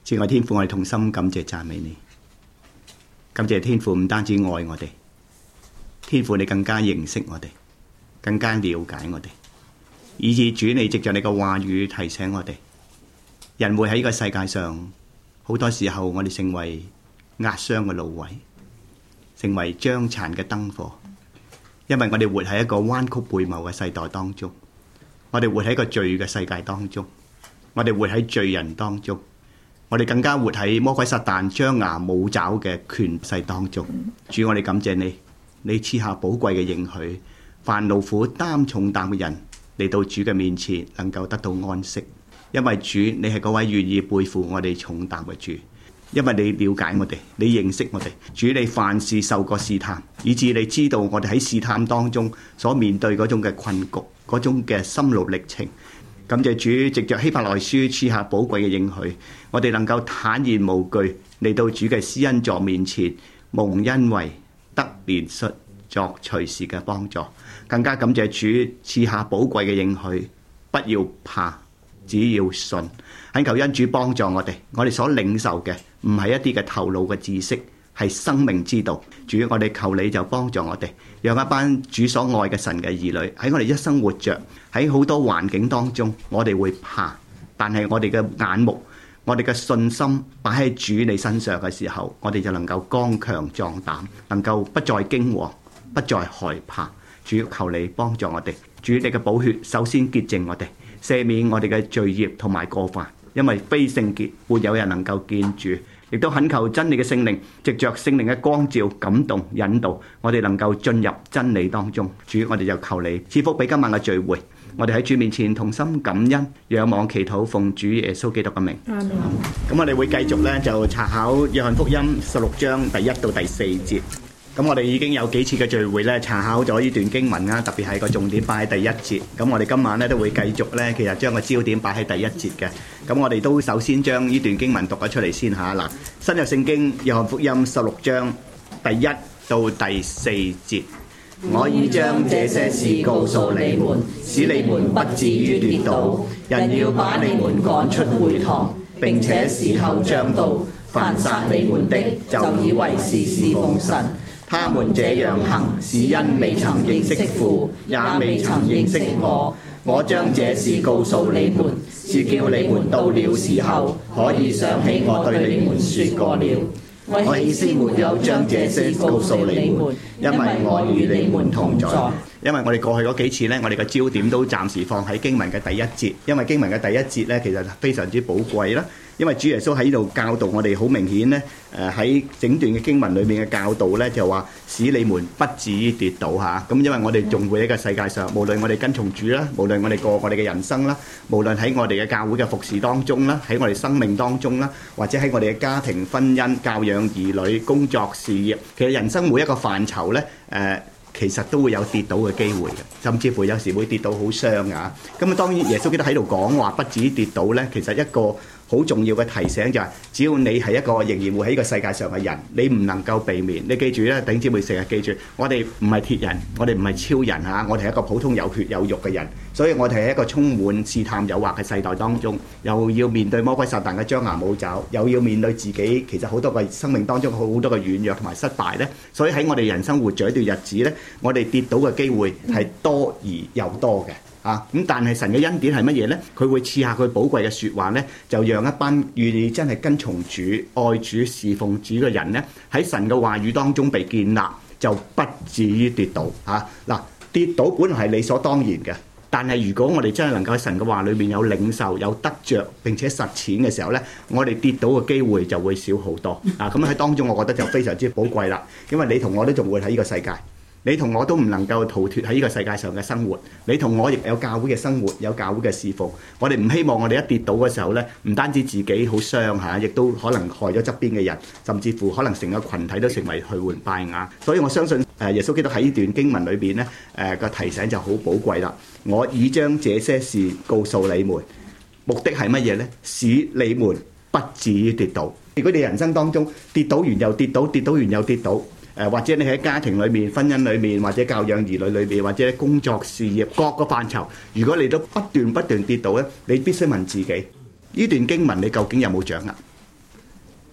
親愛天父，我哋同心感謝讚美你，感謝天父唔單止愛我哋，天父你更加認識我哋，更加了解我哋，以致主你藉着你嘅話語提醒我哋，人會喺呢個世界上，好多時候我哋成為壓傷嘅蘆葦，成為將殘嘅燈火，因為我哋活喺一個彎曲悖謬嘅世代當中，我哋活喺一個罪嘅世界當中，我哋活喺罪人當中，我哋更加活喺魔鬼撒旦張牙舞爪嘅權勢當中。主，我哋感謝你，你賜下寶貴嘅應許，凡勞苦擔重擔嘅人嚟到主嘅面前，能夠得到安息。因為主，你係嗰位願意背負我哋重擔嘅主，因為你了解我哋，你認識我哋。主，你凡事受過試探，以致你知道我哋喺試探當中所面對嗰種嘅困局，嗰種嘅心路歷程。感謝主，藉着希伯來書賜下寶貴嘅應許，我哋能夠坦然無懼嚟到主嘅施恩座面前，蒙恩惠，得憐恤，作隨時嘅幫助。更加感謝主賜下寶貴嘅應許，不要怕，只要信。懇求恩主幫助我哋所領受嘅唔係一啲嘅頭腦嘅知識，係生命之道。主，我哋求你就幫助我哋，讓一班主所愛嘅神嘅兒女喺我哋一生活着，喺好多環境當中，我哋會怕，但係我哋嘅眼目，我哋嘅信心擺喺主你身上嘅時候，我哋就能夠剛強壯膽，能夠不再驚惶，不再害怕。主，求你幫助我哋，主你嘅寶血首先潔淨我哋，赦免我哋嘅罪孽同埋過犯，因為非聖潔沒有人能夠見主。亦都懇求真理嘅聖靈，藉着聖靈嘅光照、感動、引導，我哋能夠進入真理當中。主，我哋就求你賜福俾今晚嘅聚會，我哋喺主面前同心感恩、仰望、祈禱，奉主耶穌基督嘅名。咁我哋會繼續咧就查考約翰福音16章第1到第4節。咁我哋已經有幾次嘅聚會咧，查考咗呢段經文啦，特別係個重點擺喺第1節。咁我哋今晚咧都會繼續咧，其實將個焦點擺喺第1節嘅。咁我哋都首先將呢段經文讀咗出嚟先嚇。嗱，新約聖經約翰福音16章第1到第4節。我已將這些事告訴你們，使你們不至於跌倒。人要把你們趕出會堂，並且時候將到，凡殺你們的，就以為是侍奉神。他們這樣行，是因未曾認識父，也未曾認識我。我將這事告訴你們，是叫你們到了時候，可以想起我對你們說過了。我豈是沒有將這事告訴你們，因為我與你們同在。因為我哋過去嗰幾次呢，我哋嘅焦點都暫時放喺經文嘅第1節，因為經文嘅第1節呢，其實非常之寶貴啦。因為主耶穌喺呢度教導我哋，好明顯呢，喺整段嘅經文裏面嘅教導呢，就話使你們不至於跌倒嚇。咁因為我哋仲會喺個世界上，無論我哋跟從主啦，無論我哋過我哋嘅人生啦，無論喺我哋嘅教會嘅服侍當中啦，喺我哋生命當中啦，或者喺我哋嘅家庭、婚姻、教養兒女、工作、事業，其實人生每一個範疇呢，其實都會有跌倒嘅機會嘅，甚至乎有時會跌到好傷啊！咁啊，當然耶穌基督喺度講話不至於跌倒呢，其實一個好重要嘅提醒就係，只要你係一個仍然活喺呢個世界上嘅人，你唔能夠避免。你記住咧，弟兄姊妹成日記住，我哋唔係鐵人，我哋唔係超人嚇，我哋係一個普通有血有肉嘅人，所以我哋係一個充滿試探誘惑嘅世代當中，又要面對魔鬼撒旦嘅張牙舞爪，又要面對自己其實好多個生命當中好多嘅軟弱同埋失敗咧，所以喺我哋人生活咗一段日子咧，我哋跌倒嘅機會係多而又多嘅。咁但係神嘅恩典係乜嘢呢？佢會賜下佢寶貴嘅説話呢，就讓一班願意真係跟從主、愛主、侍奉主嘅人呢，喺神嘅話語當中被建立，就不至於跌倒。跌倒本來係理所當然嘅，但係如果我哋真係能夠喺神嘅話裏面有領受、有得着並且實踐嘅時候呢，我哋跌倒嘅機會就會少好多。咁喺當中，我覺得就非常之寶貴啦，因為你同我都仲會喺呢個世界。你同我都唔能夠逃脫喺呢個世界上嘅生活，你同我亦有教會嘅生活，有教會嘅侍奉。我哋唔希望我哋一跌倒嘅時候呢，唔單止自己好傷嚇，亦都可能害咗側邊嘅人，甚至乎可能成個群體都成為去換拜亞。所以我相信耶穌基督喺呢段經文裏邊呢，個提醒就好寶貴啦。我已將這些事告訴你們，目的係乜嘢呢？使你們不至於跌倒。如果你人生當中跌倒完又跌倒，跌倒完又跌倒。或者你喺家庭裏面、婚姻裏面，或者教養兒女裏面，或者工作事業各個範疇，如果你都不斷跌倒咧，你必須問自己：呢段經文你究竟有冇掌握？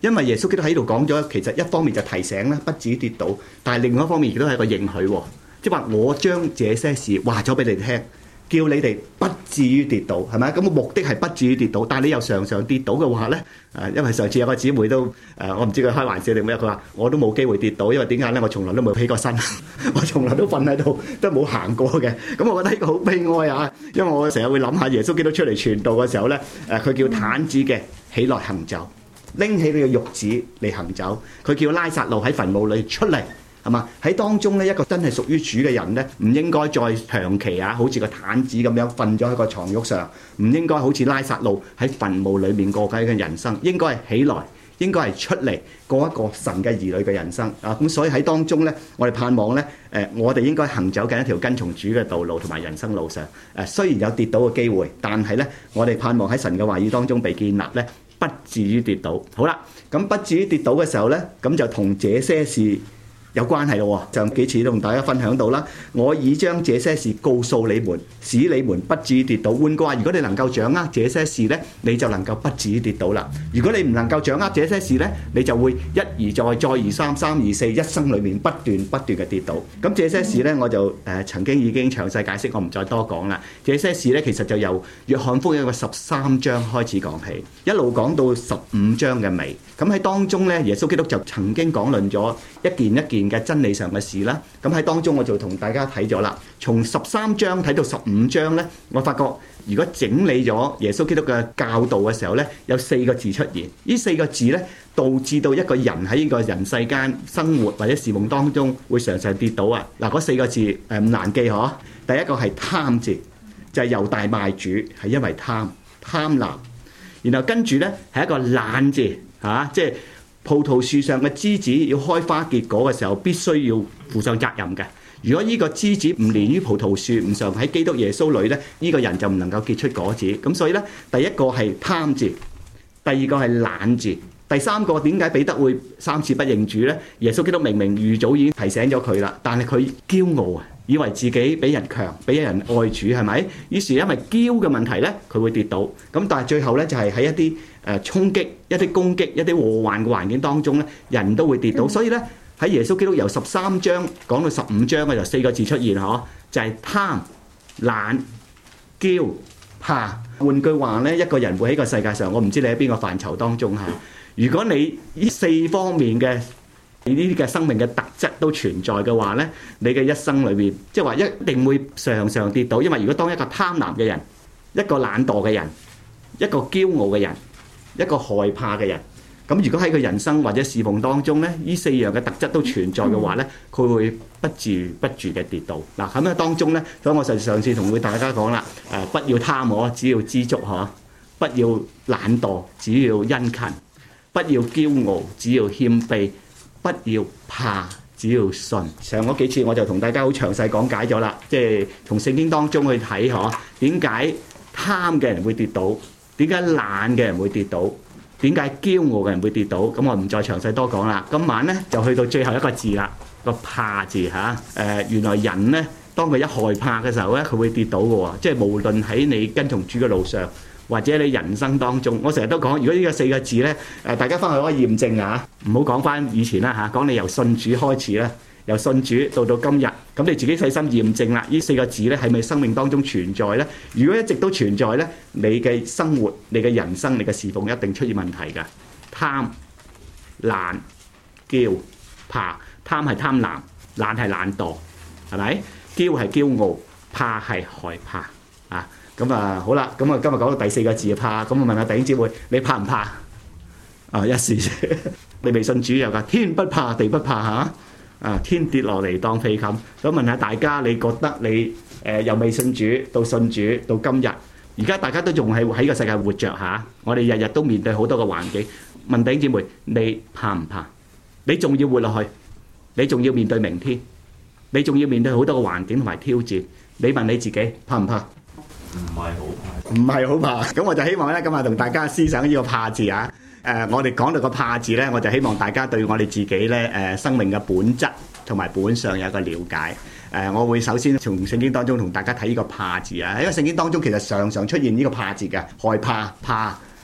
因為耶穌基督喺度講咗，其實一方面就提醒啦，不至於跌倒，但係另外一方面亦都係一個應許，即係話我將這些事話咗俾你哋聽，叫你哋不至於跌倒，係咪？咁個目的係不至於跌倒，但係你又常常跌倒嘅話咧，因為上次有個姊妹都我唔知佢開玩笑定咩，佢話我都冇機會跌倒，因為點解咧？我從來都冇起過身，我從來都瞓喺度，都冇行過嘅。咁我覺得呢個好悲哀啊！因為我成日會諗下耶穌基督出嚟傳道嘅時候咧，佢叫癱子嘅起來行走，拎起你嘅褥子嚟行走。佢叫拉撒路喺墳墓裏出嚟。係嘛？喺當中咧，一個真係屬於主嘅人咧，唔應該再長期好似個癱子咁樣瞓咗喺個床褥上，唔應該好似拉撒路喺墳墓裏面過緊嘅人生，應該係起來，應該係出嚟過一個神嘅兒女嘅人生啊！咁所以喺當中咧，我哋盼望咧，我哋應該行走緊一條跟從主嘅道路同埋人生路上。雖然有跌倒嘅機會，但係咧，我哋盼望喺神嘅話語當中被建立咧，不至於跌倒。好啦，咁不至於跌倒嘅時候咧，咁就同這些事有關係咯。上幾次都同大家分享到啦，我已將這些事告訴你們，使你們不至於跌倒。換句話，如果你能夠掌握這些事呢，你就能夠不至於跌倒啦。如果你唔能夠掌握這些事呢，你就會一而再，再而三，三而四，一生裏面不斷嘅跌倒。咁這些事呢，我就曾經已經詳細解釋，我唔再多講啦。這些事呢，其實就由約翰福音嘅13章開始講起，一路講到15章嘅尾。咁喺當中呢，耶穌基督就曾經講論咗一件一件嘅真理上嘅事啦。咁喺當中我就同大家睇咗啦，從13章睇到15章呢，我發覺如果整理咗耶穌基督嘅教導嘅時候呢，有4個字出現。呢4個字呢，導致到一個人喺呢個人世間生活或者侍奉當中會常常跌倒啊。嗱，嗰4個字唔難記嗬。第一個係貪字，就係猶大賣主係因為貪婪，然後跟住呢係一個懶字。即係葡萄樹上嘅枝子要開花結果嘅時候，必須要負上責任嘅。如果呢個枝子唔連於葡萄樹，唔常喺基督耶穌裏咧，呢個人就唔能夠結出果子。咁所以咧，第一個係貪字，第二個係懶字，第三個點解彼得會3次不認主咧？耶穌基督明明預早已經提醒咗佢啦，但係佢驕傲啊，以為自己比人強，比人愛主，係咪？於是因為驕嘅問題咧，佢會跌倒。咁但係最後咧，就係喺一啲衝擊、一啲攻擊、一啲禍患嘅環境當中咧，人都會跌倒。所以咧，喺耶穌基督由13章講到15章嘅就4個字出現嗬，就係貪、懶、驕、怕。換句話咧，一個人會喺個世界上，我唔知你喺邊個範疇當中嚇。如果你呢4方面嘅呢啲嘅生命嘅特質都存在嘅話咧，你嘅一生裏邊，即係話一定會常常跌倒。因為如果當一個貪婪嘅人、一個懶惰嘅人、一個驕傲嘅人、一個害怕嘅人，咁如果喺佢人生或者侍奉當中咧，呢4樣嘅特質都存在嘅話咧，佢會不住嘅跌倒。嗱，咁喺當中咧，所以我上次同大家講啦，不要貪我，只要知足嗬；不要懶惰，只要殷勤；不要驕傲，只要謙卑；不要怕，只要信。上嗰幾次我就同大家好詳細講解咗啦，即係從聖經當中去睇嗬，點解貪嘅人會跌倒？點解懶嘅人會跌倒？點解驕傲嘅人會跌倒？咁我唔再詳細多講啦。今晚咧就去到最後一個字啦，個怕字嚇。原來人咧，當佢一害怕嘅時候咧，佢會跌倒嘅喎。即係無論喺你跟從主嘅路上，或者你人生當中，我成日都講，如果呢個4個字咧，大家翻去可以驗證啊，唔好講翻以前啦嚇，講你由信主開始啦。由信主到今日，咁你自己細心驗證啦。呢4個字咧係咪生命當中存在咧？如果一直都存在咧，你嘅生活、你嘅人生、你嘅侍奉一定出現問題㗎。貪、懶、驕、怕。貪係貪婪，懶係懶惰，係咪？驕係驕傲，怕係害怕。咁好啦，咁今日講到第4個字怕。咁我問下弟兄姊妹，你怕唔怕？一時你未信主有㗎，天不怕地不怕嚇。天跌落嚟當被冚。想問下大家，你覺得你由未信主到信主到今日，而家大家都仲係喺個世界活着嚇。我哋日日都面對好多個環境。問弟兄姊妹，你怕唔怕？你仲要活落去？你仲要面對明天？你仲要面對好多個環境同埋挑戰？你問你自己怕唔怕？唔係好怕。咁我就希望咧，今日同大家思想呢個怕字啊。我哋講到個怕字咧，我就希望大家對我哋自己咧生命嘅本質同埋本相有一個了解。我會首先從聖經當中同大家睇呢個怕字啊。因為聖經當中其實常常出現呢個怕字嘅，害怕、怕、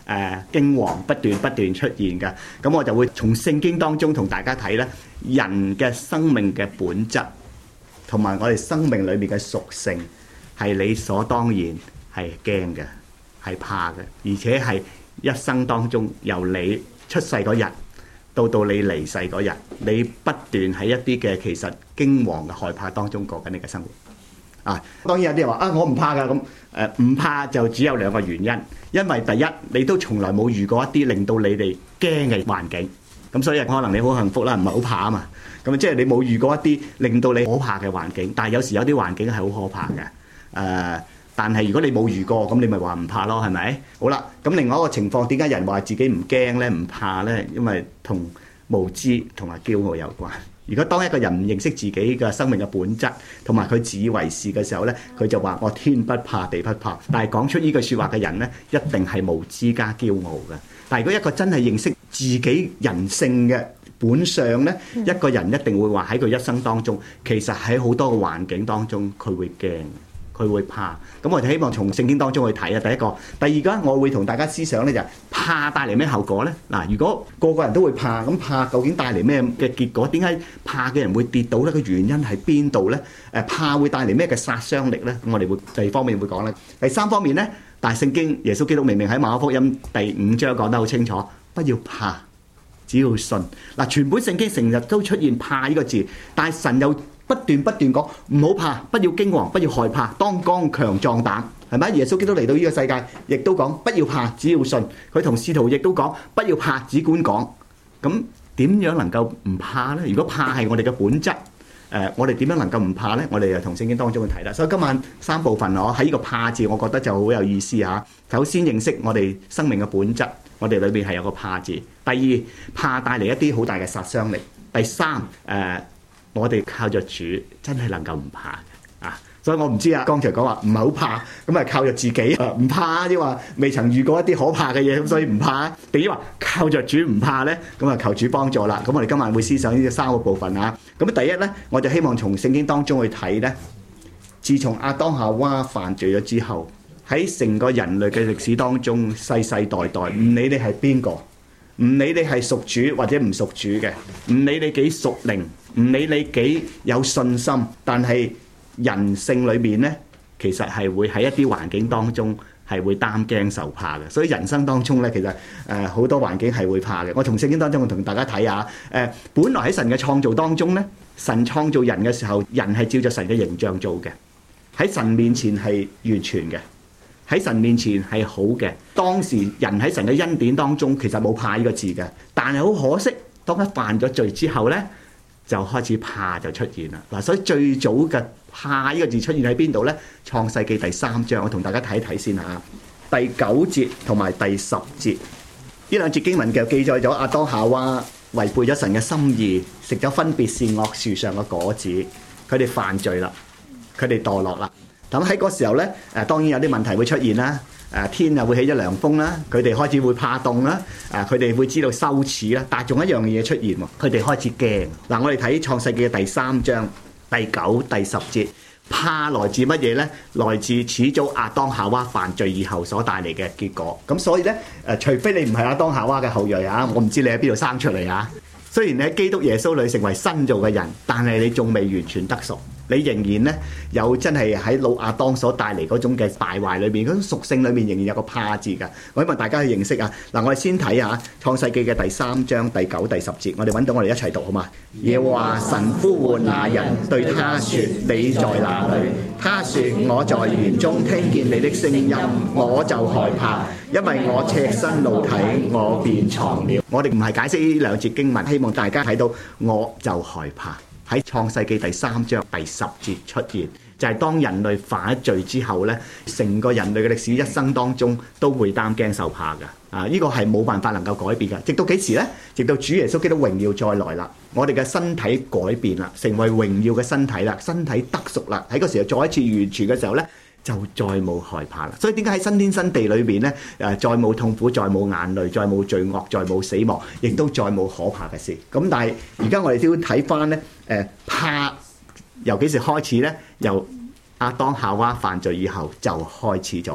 驚惶不斷出現嘅。咁我就會從聖經當中同大家睇咧，人嘅生命嘅本質同埋我哋生命裏面嘅屬性係理所當然係驚嘅，係怕嘅，而且係一生當中由你出世嗰日到你離世嗰日，你不斷喺一啲嘅其實驚惶嘅害怕當中過緊你嘅生活。當然有啲人話我唔怕㗎，咁唔怕就只有兩個原因，因為第一你都從來冇遇過一啲令到你哋驚嘅環境，咁所以可能你好幸福啦，唔係好怕啊嘛。咁即係你冇遇過一啲令到你可怕嘅環境，但係有時有啲環境係好可怕嘅。但係如果你冇遇過，咁你咪話唔怕咯，係咪？好啦，咁另外一個情況，點解人話自己唔驚咧、唔怕咧？因為同無知同埋驕傲有關。如果當一個人唔認識自己嘅生命嘅本質，同埋佢自以為是嘅時候咧，佢就話我天不怕地不怕。但係講出呢句説話嘅人咧，一定係無知加驕傲嘅。但係如果一個真係認識自己人性嘅本相咧，一個人一定會話喺佢一生當中，其實喺好多個環境當中，佢會驚。佢會怕，咁我哋希望從聖經當中去睇啊。第一個，第二個，我會同大家思想咧就係怕帶嚟咩後果咧？嗱，如果個個人都會怕，咁怕究竟帶嚟咩嘅結果？點解怕嘅人會跌倒咧？個原因喺邊度咧？怕會帶嚟咩嘅殺傷力咧？咁我哋會第二方面會講咧。第三方面咧，但係聖經耶穌基督明明喺馬可福音第5章講得好清楚，不要怕，只要信。嗱，全本聖經成日都出現怕呢個字，但係神又不斷講唔好怕，不要驚惶，不要害怕，當剛強壯膽，係咪？耶穌基督嚟到呢個世界，亦都講不要怕，只要信。佢同使徒亦都講不要怕，只管講。咁點樣能夠唔怕呢？如果怕係我哋嘅本質，我哋點樣能夠唔怕呢？我哋就同聖經當中去睇啦。所以今晚3部分喺呢個怕字，我覺得就好有意思嚇。首先認識我哋生命嘅本質，我哋裏邊係有個怕字。第二，怕帶嚟一啲好大嘅殺傷力。第三，我哋靠着主真係能夠唔怕嘅。所以我唔知剛才講話唔係好怕，咁啊靠着自己唔怕，即係話未曾遇過一啲可怕嘅嘢，咁所以唔怕。定係話靠着主唔怕咧，咁啊求主幫助啦。咁我哋今晚會思想呢3個部分啊。咁第一咧，我就希望從聖經當中去睇咧，自從亞當夏娃犯罪咗之後，喺成個人類嘅歷史當中，世世代代，唔理你係邊個，唔理你係屬主或者唔屬主嘅，唔理你幾屬靈，唔理你幾有信心，但係人性裏面咧，其實係會喺一啲環境當中係會擔驚受怕嘅。所以人生當中咧，其實好多環境係會怕嘅。我從聖經當中同大家睇下，本來喺神嘅創造當中咧，神創造人嘅時候，人係照着神嘅形象做嘅，喺神面前係完全嘅，喺神面前係好嘅。當時人喺神嘅恩典當中，其實冇怕呢個字嘅，但係好可惜，當一犯咗罪之後咧，就開始怕就出現啦。嗱，所以最早嘅怕呢個字出現喺邊度呢？創世記第3章，我同大家睇睇先嚇。第9節同埋第10節，呢兩節經文就記載咗亞當夏娃違背咗神嘅心意，食咗分別善惡樹上嘅果子，佢哋犯罪啦，佢哋墮落啦。咁喺嗰時候呢，當然有啲問題會出現啦。天又會起咗涼風啦，佢哋開始會怕凍啦，佢哋會知道羞恥啦。但係仲有一樣嘢出現喎，佢哋開始驚。嗱，我哋睇創世記嘅第3章第9、第10節，怕來自乜嘢呢？來自始祖亞當夏娃犯罪以後所帶嚟嘅結果。咁所以呢，除非你唔係亞當夏娃嘅後裔啊，我唔知你喺邊度生出嚟啊。雖然你喺基督耶穌裏成為新造嘅人，但係你仲未完全得贖。你仍然咧有真係喺老亞當所帶嚟嗰種嘅敗壞裏面，嗰種屬性裏面仍然有個怕字㗎。我希望大家去認識啊。嗱，我哋先睇下創世記嘅第3章第9、第10節，我哋揾到我哋一齊讀好嘛？耶和華神呼喚那人，對他說：你在哪裏？他說：我在園中聽見你的聲音，我就害怕，因為我赤身露體，我便藏了。我哋唔係解釋呢兩節經文，希望大家睇到我就害怕。喺創世記第3章第10節出現，就係當人類犯咗罪之後呢，成個人類嘅歷史一生當中都會擔驚受怕㗎。呢個係冇辦法能夠改變㗎。直到幾時呢？直到主耶穌基督榮耀再來啦，我哋嘅身體改變啦，成為榮耀嘅身體啦，身體得贖啦。喺嗰時候再一次完全嘅時候呢，就再冇害怕啦。所以點解喺新天新地裏邊呢，再冇痛苦，再冇眼淚，再冇罪惡，再冇死亡，亦都再冇可怕嘅事。咁但係而家我哋都要睇翻呢，怕由幾時開始呢？由亞當夏娃犯罪以後就開始咗啦。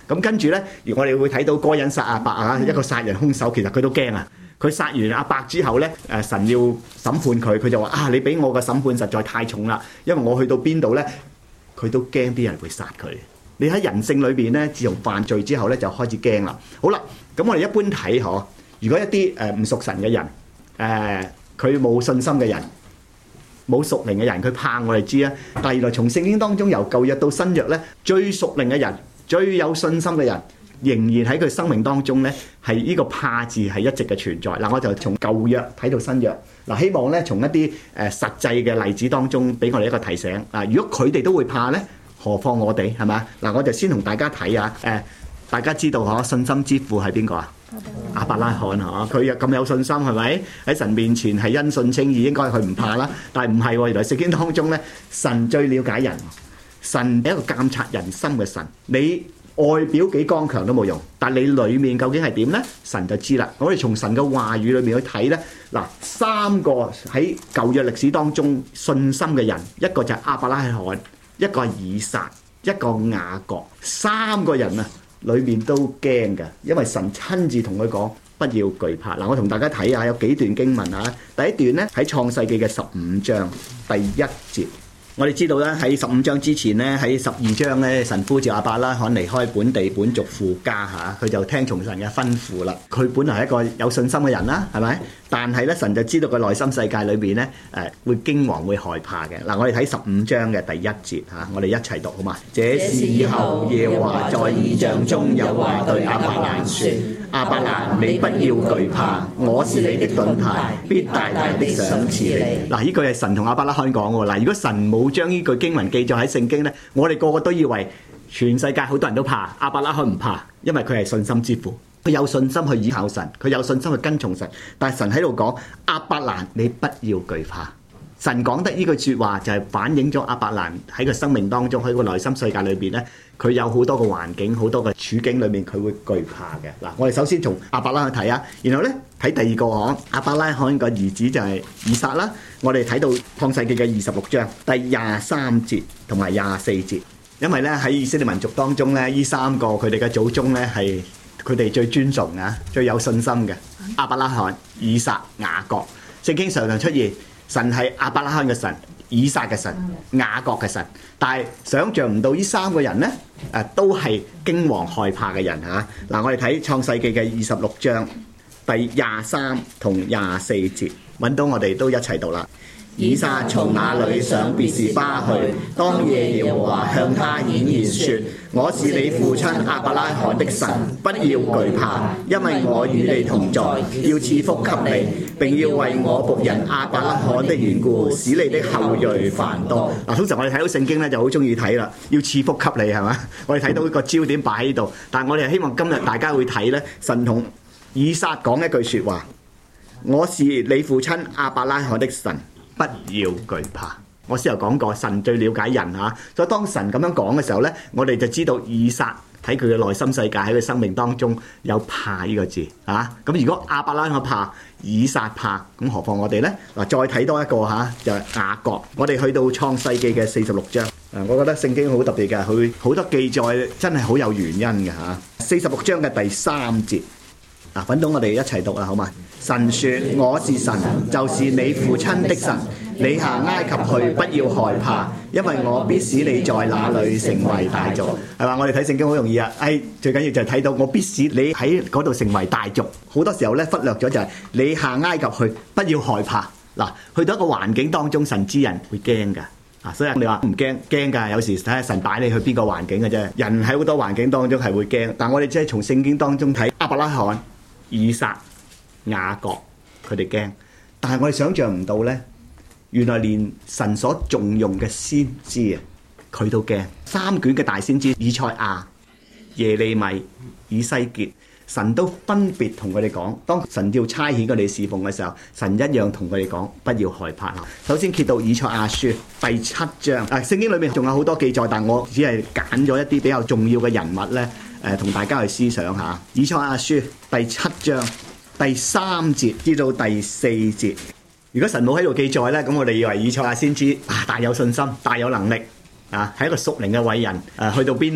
咁跟住咧，我哋會睇到該隱殺亞伯啊，一個殺人兇手，其實佢都驚啊！佢殺完亞伯之後咧，神要審判佢，佢就話啊，你俾我嘅審判實在太重啦，因為我去到邊度咧，佢都驚啲人會殺佢。你喺人性裏邊咧，自從犯罪之後咧，就開始驚啦。好啦，咁我哋一般睇嗬，如果一啲唔屬神嘅人，佢冇信心嘅人，冇屬靈嘅人，佢怕我哋知啊。但係原來從聖經當中由舊約到新約咧，最屬靈嘅人、最有信心嘅人，仍然喺佢生命當中咧，係呢個怕字係一直嘅存在。嗱，我就從舊約睇到新約。嗱，希望咧從一啲實際嘅例子當中，俾我哋一個提醒。如果佢哋都會怕咧，何況我哋係咪？嗱，我就先同大家睇下。大家知道嗬，信心之父係邊個啊？亞伯拉罕嗬，佢又咁有信心係咪？喺神面前係因信稱義，應該佢唔怕啦。但係唔係喎，原來聖經當中咧，神最了解人，神係一個監察人心嘅神。你外表幾剛強都冇用，但係你裡面究竟係點咧？神就知啦。我哋從神嘅話語裏面去睇咧，嗱，三個喺舊約歷史當中信心嘅人，一個就係亞伯拉罕，一個係以撒，一個雅各，三個人啊，裏面都驚嘅，因為神親自同佢講不要懼怕。嗱，我同大家睇下有幾段經文啊。第一段咧喺創世記嘅15章第1節。我哋知道咧，喺15章之前咧，喺12章咧，神呼召亞伯拉罕離開本地本族父家嚇，佢就聽從神嘅吩咐啦。佢本來係一個有信心嘅人啦，係咪？但係咧，神就知道佢內心世界裏邊咧，會驚惶會害怕嘅。嗱，我哋睇15章嘅第1節嚇，我哋一齊讀好嘛？這事以後耶和華在異象中有話對亞伯蘭說：亞伯蘭，你不要懼怕，我是你的盾牌，必大大的賞賜你。嗱，呢句係神同亞伯拉罕講喎。嗱，如果神冇將呢句經文記載喺聖經咧，我哋個個都以為全世界好多人都怕，亞伯拉罕唔怕，因為佢係信心之父，佢有信心去依靠神，佢有信心去跟從神。但係神喺度講，亞伯蘭，你不要懼怕。神講得呢句説話就係反映咗亞伯蘭喺個生命當中，喺個內心世界裏邊咧，佢有好多個環境、好多個處境裏面，佢會懼怕嘅。嗱，我哋首先從亞伯拉罕睇啊，然後咧睇第二個講亞伯拉罕個兒子就係以撒啦。我哋睇到創世記嘅26章第23節同埋24節，因為咧喺以色列民族當中咧，呢三個佢哋嘅祖宗咧係佢哋最尊崇啊、最有信心嘅亞伯拉罕、以撒、雅各。聖經常常出現神係亞伯拉罕嘅神、以撒嘅神、雅各嘅神，但係想像唔到呢三個人咧，都係驚惶害怕嘅人嚇。嗱，我哋睇創世記嘅26章第23同24節，揾到我哋都一齊讀啦。以撒從那裏上別是巴去，當夜耶和華向他顯現說：我是你父親亞伯拉罕的神，不要懼怕，因為我與你同在，要賜福給你，並要為我僕人亞伯拉罕的緣故，使你的後裔繁多。嗱，通常我哋睇到聖經咧就好中意睇啦，要賜福給你係嘛？我哋睇到個焦點擺喺度，但係我哋希望今日大家會睇咧，神同以撒講一句説話：我是你父親亞伯拉罕的神。不要懼怕。我先有講過，神最了解人嚇，所以當神咁樣講嘅時候咧，我哋就知道以撒喺佢嘅內心世界喺佢生命當中有怕呢個字嚇。咁如果亞伯拉罕怕，以撒怕，咁何況我哋咧？嗱，再睇多一個嚇，就係雅各。我哋去到創世記嘅46章，我覺得聖經好特別嘅，佢好多記載真係好有原因嘅嚇。46章嘅第3節。嗱，揾到我哋一齊讀啦，好嘛？神說：我是神，就是你父親的神。你下埃及去，不要害怕，因為我必使你在那裏成為大族。係嘛？我哋睇聖經好容易啊！最緊要就係睇到我必使你喺嗰度成為大族。好多時候咧忽略咗就係你下埃及去，不要害怕。嗱，去到一個環境當中，神知人會驚㗎。所以你話唔驚㗎？有時睇下神擺你去邊個環境嘅啫。人喺好多環境當中係會驚，但我哋只係從聖經當中睇亞伯拉罕、以撒、雅各，佢哋驚，但係我哋想象唔到咧，原來連神所重用嘅先知啊，佢都驚。3卷嘅大先知以賽亞、耶利米、以西結，神都分別同佢哋講，當神要差遣佢哋侍奉嘅時候，神一樣同佢哋講不要害怕。首先揭到以賽亞書第7章，聖經裏面仲有好多記載，但我只係揀咗一啲比較重要嘅人物咧，同大家去思想下。以賽亞書第7章第3節至到第4節，如果神冇喺度記載咧，咁我哋以為以賽亞先知大有信心、大有能力係一個屬靈嘅偉人，去到邊度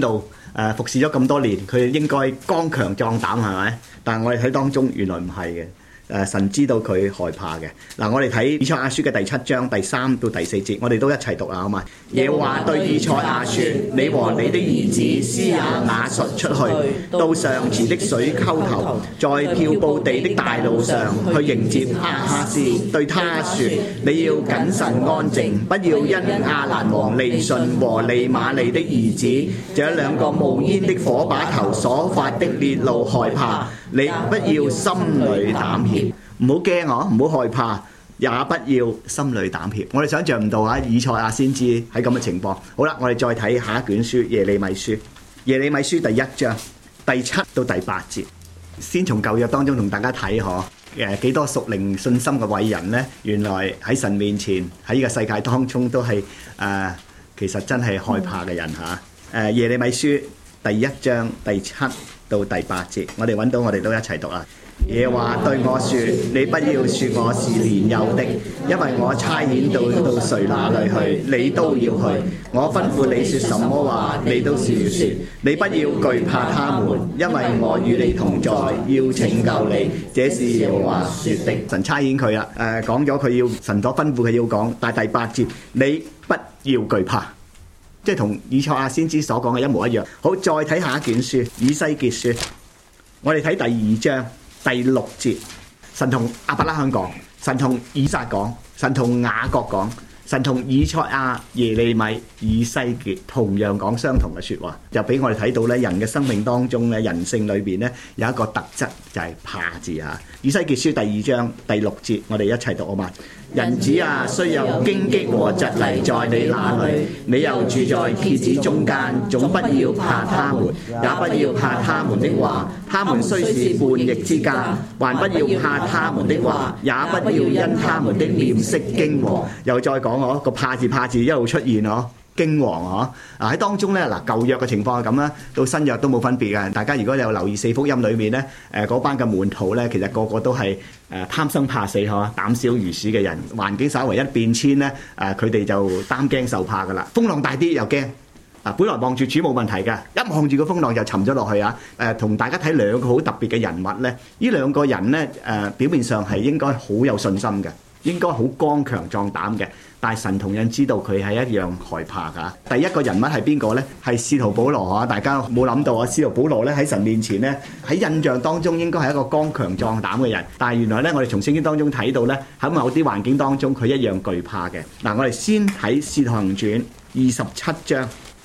服侍咗咁多年，佢應該剛強壯膽係咪？但係我哋睇當中原來唔係嘅。神知道佢害怕嘅。嗱，我哋睇以賽亞書嘅第7章第3到第4節，我哋都一齊讀啦，好嘛？耶和華對以賽亞說：你和你的兒子施亞雅述出去，到上池的水溝頭，在漂布地的大路上去迎接亞哈斯，對他說：你要謹慎安靜，不要因亞蘭王利汛和利瑪利的兒子這兩個冒煙的火把頭所發的烈怒害怕。你不要心裏膽怯，唔好驚啊，唔好害怕，也不要心裏膽怯。我哋想象唔到以賽亞先知喺咁嘅情況。好啦，我哋再睇下一卷書耶利米書，耶利米書第1章第7到第8節。先從舊約當中同大家睇幾多屬靈信心嘅偉人呢？原來喺神面前喺呢個世界當中都係其實真係害怕嘅人嚇。耶利米書第1章第7到第8節，我哋揾到，我哋都一齊讀啊！耶和華對我說：你不要說我是年幼的，因為我差遣到誰那裏去，你都要去。我吩咐你說什麼話，你都是要說。你不要懼怕他們，因為我與你同在，要拯救你。這是耶和華說的。神差遣佢啦，講咗佢要神所吩咐佢要講，但係第8節，你不要懼怕。即係同以賽亞先知所講嘅一模一樣。好，再睇下一卷書以西結書，我哋睇第2章第6節。神同亞伯拉罕講，神同以撒講，神同雅各講，神同以賽亞、耶利米、以西結同樣講相同嘅說話，就俾我哋睇到咧，人嘅生命當中咧，人性裏邊咧有一個特質就係怕字啊。以西結書第2章第6節，我哋一齊讀好嘛？人子啊，雖有荊棘和蒺藜在你那裏，你又住在蠍子中間，總不要怕他們，也不要怕他們的話。他們雖是叛逆之家，還不要怕他們的話，也不要因他們的臉色驚惶。又再講個怕字一路出現驚惶喺當中咧。嗱，舊約嘅情況係咁啦，到新約都冇分別嘅。大家如果有留意4福音裏面咧，嗰班嘅門徒咧，其實個個都係貪生怕死膽小如鼠嘅人。環境稍為一變遷咧，佢哋就擔驚受怕噶啦。風浪大啲又驚。本來望住主冇問題嘅，一望住個風浪就沉咗落去同大家睇兩個好特別嘅人物咧。呢兩個人咧，表面上係應該好有信心嘅，應該好剛強壯膽嘅，但係神同樣知道佢係一樣害怕㗎。第一個人物係邊個呢？係使徒保羅大家冇諗到使徒保羅咧喺神面前咧，喺印象當中應該係一個剛強壯膽嘅人，但係原來咧，我哋從聖經當中睇到咧，喺某啲環境當中佢一樣懼怕嘅。嗱，我哋先睇使徒行傳27章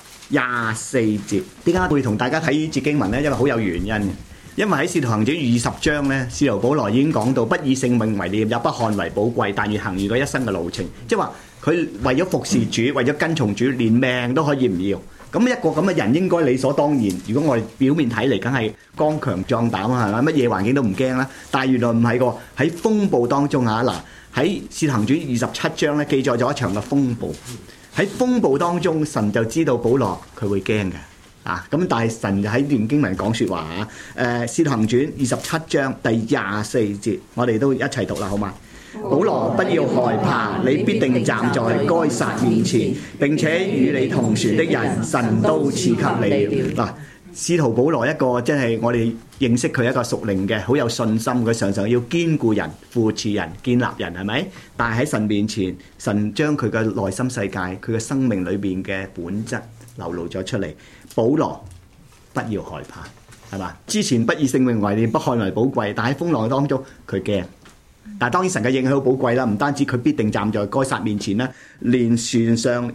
24節。點解會同大家睇呢節經文呢？因為好有原因。因為喺使徒行傳20章咧，使徒保羅已經講到，不以性命為念，也不看為寶貴，但願行完佢一生嘅路程。即係話佢為咗服侍主，為咗跟從主，連命都可以唔要。咁一個咁嘅人應該理所當然。如果我哋表面睇嚟，梗係剛強壯膽係咪？乜嘢環境都唔驚啦。但係原來唔係個，喺風暴當中嗱，喺使徒行傳27章咧記載咗一場嘅風暴。喺風暴當中，神就知道保羅佢會驚嘅。咁但係神就喺段經文講説話使徒行傳27章第24節，我哋都一齊讀啦，好嗎？保羅，不要害怕，你必定站在該撒面前，並且與你同船的人，神都賜給你了。使徒保羅一個真係我哋認識佢一個屬靈嘅，好有信心，佢常常要堅固人、扶持人、建立人，係咪？但係喺神面前，神將佢嘅內心世界、佢嘅生命裏邊嘅本質流露咗出嚟。保羅，不要害怕，係嘛？之前不以性命為念，不看為寶貴，但喺風浪當中佢驚。但係當然神嘅應許好寶貴啦，唔單止佢必定站在該撒面前啦，連船上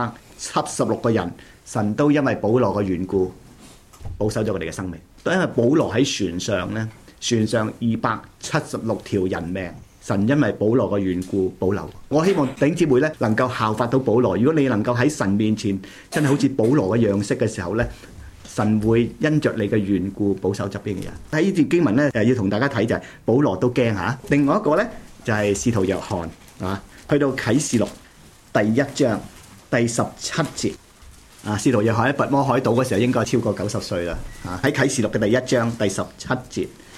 276個人，神都因為保羅嘅緣故保守咗佢哋嘅生命。都因為保羅喺船上咧，船上276條人命，神因為保羅嘅緣故保留。我希望弟兄姊妹咧能夠效法到保羅。如果你能夠喺神面前真係好似保羅嘅樣式嘅時候咧，神會因着你嘅緣故保守側邊嘅人。喺呢段經文咧，要同大家睇就係保羅都驚嚇。另外一個咧就係使徒約翰去到啟示錄第1章第17節。使徒約翰喺拔摩海島嗰時候應該超過90歲啦。喺啟示錄嘅第1章第17節，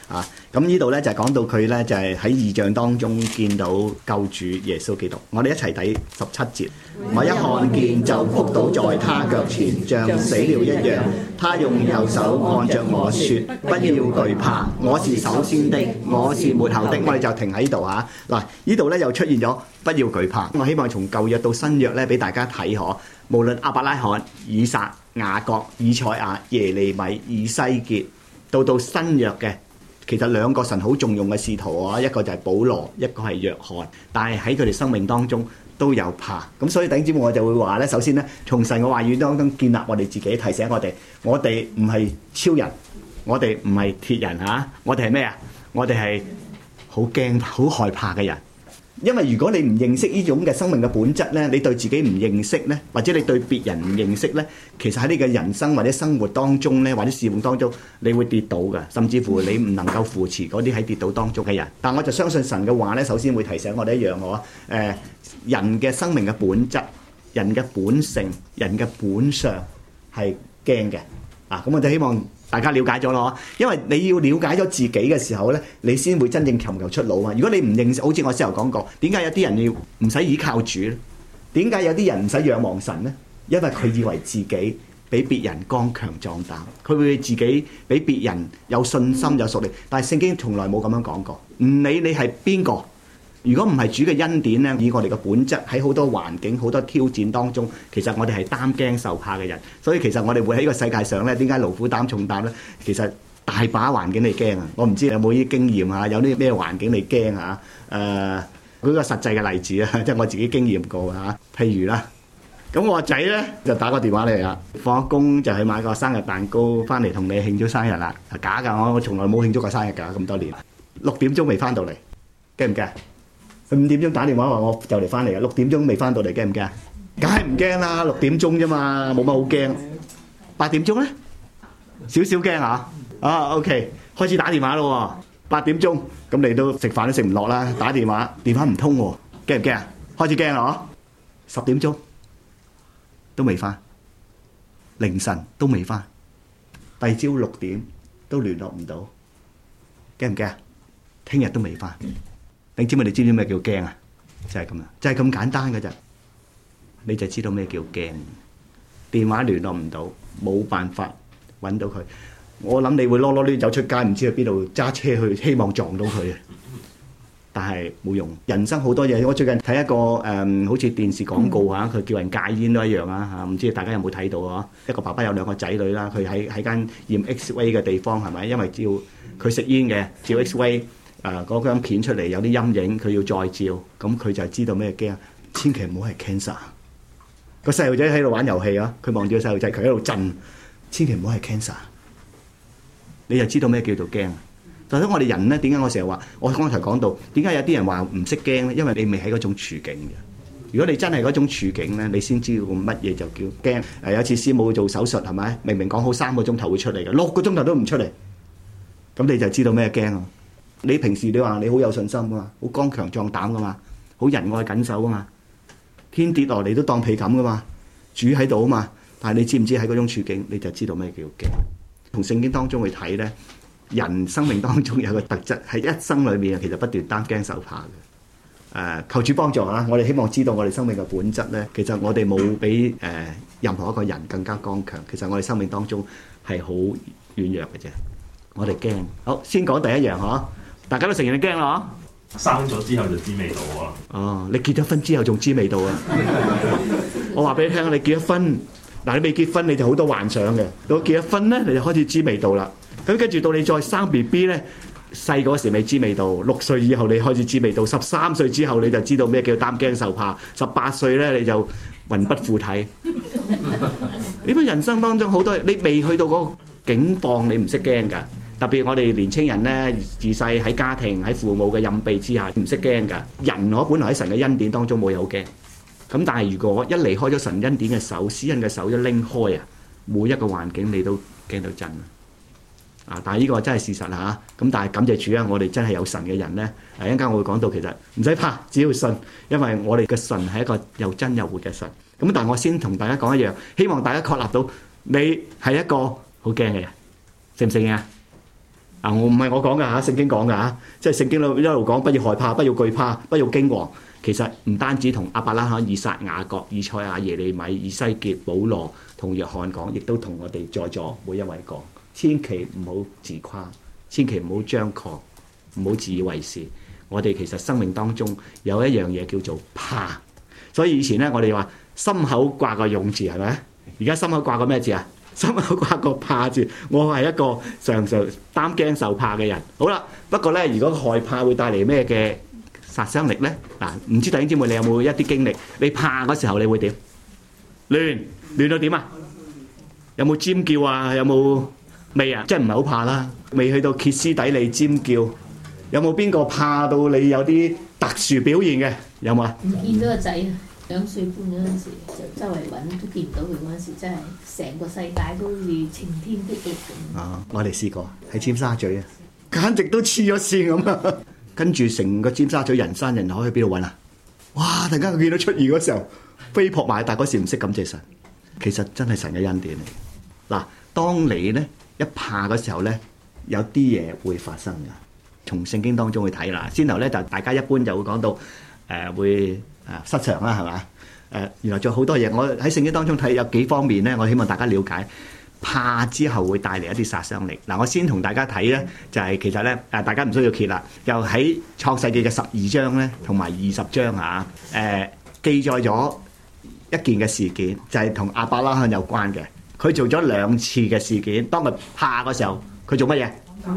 啊。咁呢度咧就係講到佢咧就係喺異象當中見到救主耶穌基督。我哋一齊睇17節。我一看見就仆倒在他腳前，像死了一樣。他用右手按着我說：不要懼怕，我是首先的，我是末後的。我哋就停喺度嚇。嗱，呢度咧又出現咗不要懼怕。我希望從舊約到新約咧，俾大家睇可。無論亞伯拉罕、以撒、雅各、以賽亞、耶利米、以西結，到新約嘅，其實兩個神好重用嘅使徒啊，一個就係保羅，一個係約翰。但係喺佢哋生命當中都有怕。咁所以弟兄姊妹，我就會話咧，首先咧，從神嘅話語當中建立我哋自己，提醒我哋唔係超人，我哋唔係鐵人嚇，我哋係咩啊？我哋係好驚、好害怕嘅人。因為如果你唔認識呢種嘅生命嘅本質咧，你對自己唔認識咧，或者你對別人唔認識咧，其實喺你嘅人生或者生活當中咧，或者事奉當中，你會跌倒嘅，甚至乎你唔能夠扶持嗰啲喺跌倒當中嘅人。但我就相信神嘅話咧，首先會提醒我哋一樣人嘅生命嘅本質、人嘅本性、人嘅本相係驚嘅。咁我就希望大家了解咗咯，因為你要了解咗自己嘅時候咧，你先會真正尋求出路嘛。如果你唔認識，好似我先頭講過，點解有啲人要唔使依靠主咧？點解有啲人唔使仰望神咧？因為佢以為自己比別人剛強壯膽，佢會自己比別人有信心有屬靈，但係聖經從來冇咁樣講過。唔理你係邊個，如果唔係主嘅恩典咧，以我哋嘅本質喺好多環境、好多挑戰當中，其實我哋係擔驚受怕嘅人。所以其實我哋會喺呢個世界上咧，點解勞苦擔重擔咧？其實大把環境你驚啊！我唔知你有冇啲經驗啊？有啲咩環境你驚啊？舉個實際嘅例子啊，即係我自己經驗過啊。譬如啦，咁我個仔咧就打個電話嚟啦，放咗工就去買個生日蛋糕翻嚟同你慶祝生日啦。係假㗎，我從來冇慶祝過生日㗎，咁多年。6點鐘未翻到嚟，驚唔驚？佢5點鐘打電話話我就嚟翻嚟啊！6點鐘未翻到嚟，驚唔驚？梗係唔驚啦，6點鐘啫嘛，冇乜好驚。8點鐘咧，少少驚啊！OK， 開始打電話咯喎。8點鐘咁你都食飯都食唔落啦，打電話唔通喎，驚唔驚啊？開始驚啦嗬！10點鐘都未翻，凌晨都未翻，第二朝6點都聯絡唔到，驚唔驚？聽日都未翻。你知唔知咩叫驚啊？就係咁啦，就係咁簡單㗎咋，你就知道咩叫驚。電話聯絡唔到，冇辦法揾到佢。我諗你會囉囉攣走出街，唔知去邊度揸車去，希望撞到佢。但係冇用。人生好多嘢，我最近睇一個好似電視廣告嚇，佢叫人戒煙都一樣啊嚇。唔知大家有冇睇到啊？一個爸爸有2個仔女啦，佢喺間驗 X-ray 嘅地方係咪？因為照佢食煙嘅，照 X-ray。嗰張片出嚟有啲陰影，佢要再照，咁佢就知道咩驚。千祈唔好係 cancer。個細路仔喺度玩遊戲啊，佢望住個細路仔，佢喺度震。千祈唔好係 cancer，你就知道咩叫做驚。但係我哋人咧，點解我成日話？我剛才講到點解有啲人話唔識驚咧？因為你未喺嗰種處境嘅。如果你真係嗰種處境咧，你先知道乜嘢就叫驚。有次師母做手術係咪？明明講好3個鐘頭會出嚟嘅，6個鐘頭都唔出嚟，咁你就知道咩驚啊！你平時你話你好有信心噶嘛，好剛強壯膽噶嘛，好仁愛緊守噶嘛，天跌落嚟都當被冚噶嘛，主喺度啊嘛。但係你知唔知喺嗰種處境，你就知道咩叫驚。從聖經當中去睇咧，人生命當中有個特質喺一生裏面其實不斷擔驚受怕嘅。求主幫助啊！我哋希望知道我哋生命嘅本質咧，其實我哋冇比任何一個人更加剛強。其實我哋生命當中係好軟弱嘅啫。我哋驚。好，先講第一樣嗬。大家都承認你驚啦， 生咗之後就知味道啊！ 哦，你結咗婚之後仲知味道啊！我話俾你聽，你結咗婚，嗱，你未結婚你就好多幻想嘅，到結咗婚咧你就開始知味道啦。咁跟住到你再生 BB 咧，細嗰時未知味道，6歲以後你開始知味道，13歲之後你就知道咩叫擔驚受怕，18歲咧你就魂不附體。你喺人生當中好多你未去到嗰個境況，你唔識驚㗎。特別我哋年青人咧，自細喺家庭喺父母嘅蔭庇之下，唔識驚㗎。人我本來喺神嘅恩典當中冇嘢好驚，咁但係如果一離開咗神恩典嘅手，施恩嘅手一拎開啊，每一個環境你都驚到震啊！但係呢個真係事實啦嚇。咁但係感謝主啊，我哋真係有神嘅人咧。一陣間我會講到其實唔使怕，只要信，因為我哋嘅神係一個又真又活嘅神。咁但係我先同大家講一樣，希望大家確立到你係一個好驚嘅人，承唔承認啊？ 我唔係我講㗎嚇，聖經講㗎嚇，即係聖經一路講，不要害怕，不要懼怕，不要驚惶。其實唔單止同亞伯拉罕、以撒、雅各、以賽亞、耶利米、以西結、保羅同約翰講，亦都同我哋在座每一位講，千祈唔好自誇，千祈唔好張狂，唔好自以為是。我哋其實生命當中有一樣嘢叫做怕，所以以前咧我哋話心口掛個勇字係咪？而家心口掛個咩字啊？心口掛個怕字。我係一個常常擔驚受怕嘅人。好啦，不過咧，如果害怕會帶嚟咩嘅殺傷力咧？嗱，唔知弟兄姊妹你有冇一啲經歷？你怕嗰時候你會點？亂到點啊？有冇尖叫啊？有冇未啊？即係唔係好怕啦？未去到歇斯底里尖叫。有冇邊個怕到你有啲特殊表現嘅？有冇啊？ 唔見到個仔2歲半嗰陣時，就周圍揾都見唔到佢嗰陣時，真係成個世界都好似晴天霹靂咁。 我哋試過喺尖沙咀啊，簡直都黐咗線咁啊！跟住成個尖沙咀人山人海，去邊度揾啊？哇！突然間佢見到出現嗰時候，飛撲埋，但係嗰時唔識感謝神。其實真係神嘅恩典嚟。嗱，當你咧一怕嗰時候咧，有啲嘢會發生㗎。從聖經當中去睇啦，先頭咧就大家一般就會講到會失常啦，係嘛？原來仲有好多嘢，我喺聖經當中睇有幾方面咧，我希望大家了解怕之後會帶嚟一啲殺傷力。嗱，我先同大家睇咧，就係其實咧大家唔需要揭啦，又喺創世記嘅12章咧同埋20章啊，記載咗一件嘅事件，就係同亞伯拉罕有關嘅。佢做咗2次嘅事件，當佢怕嗰時候，佢做乜嘢？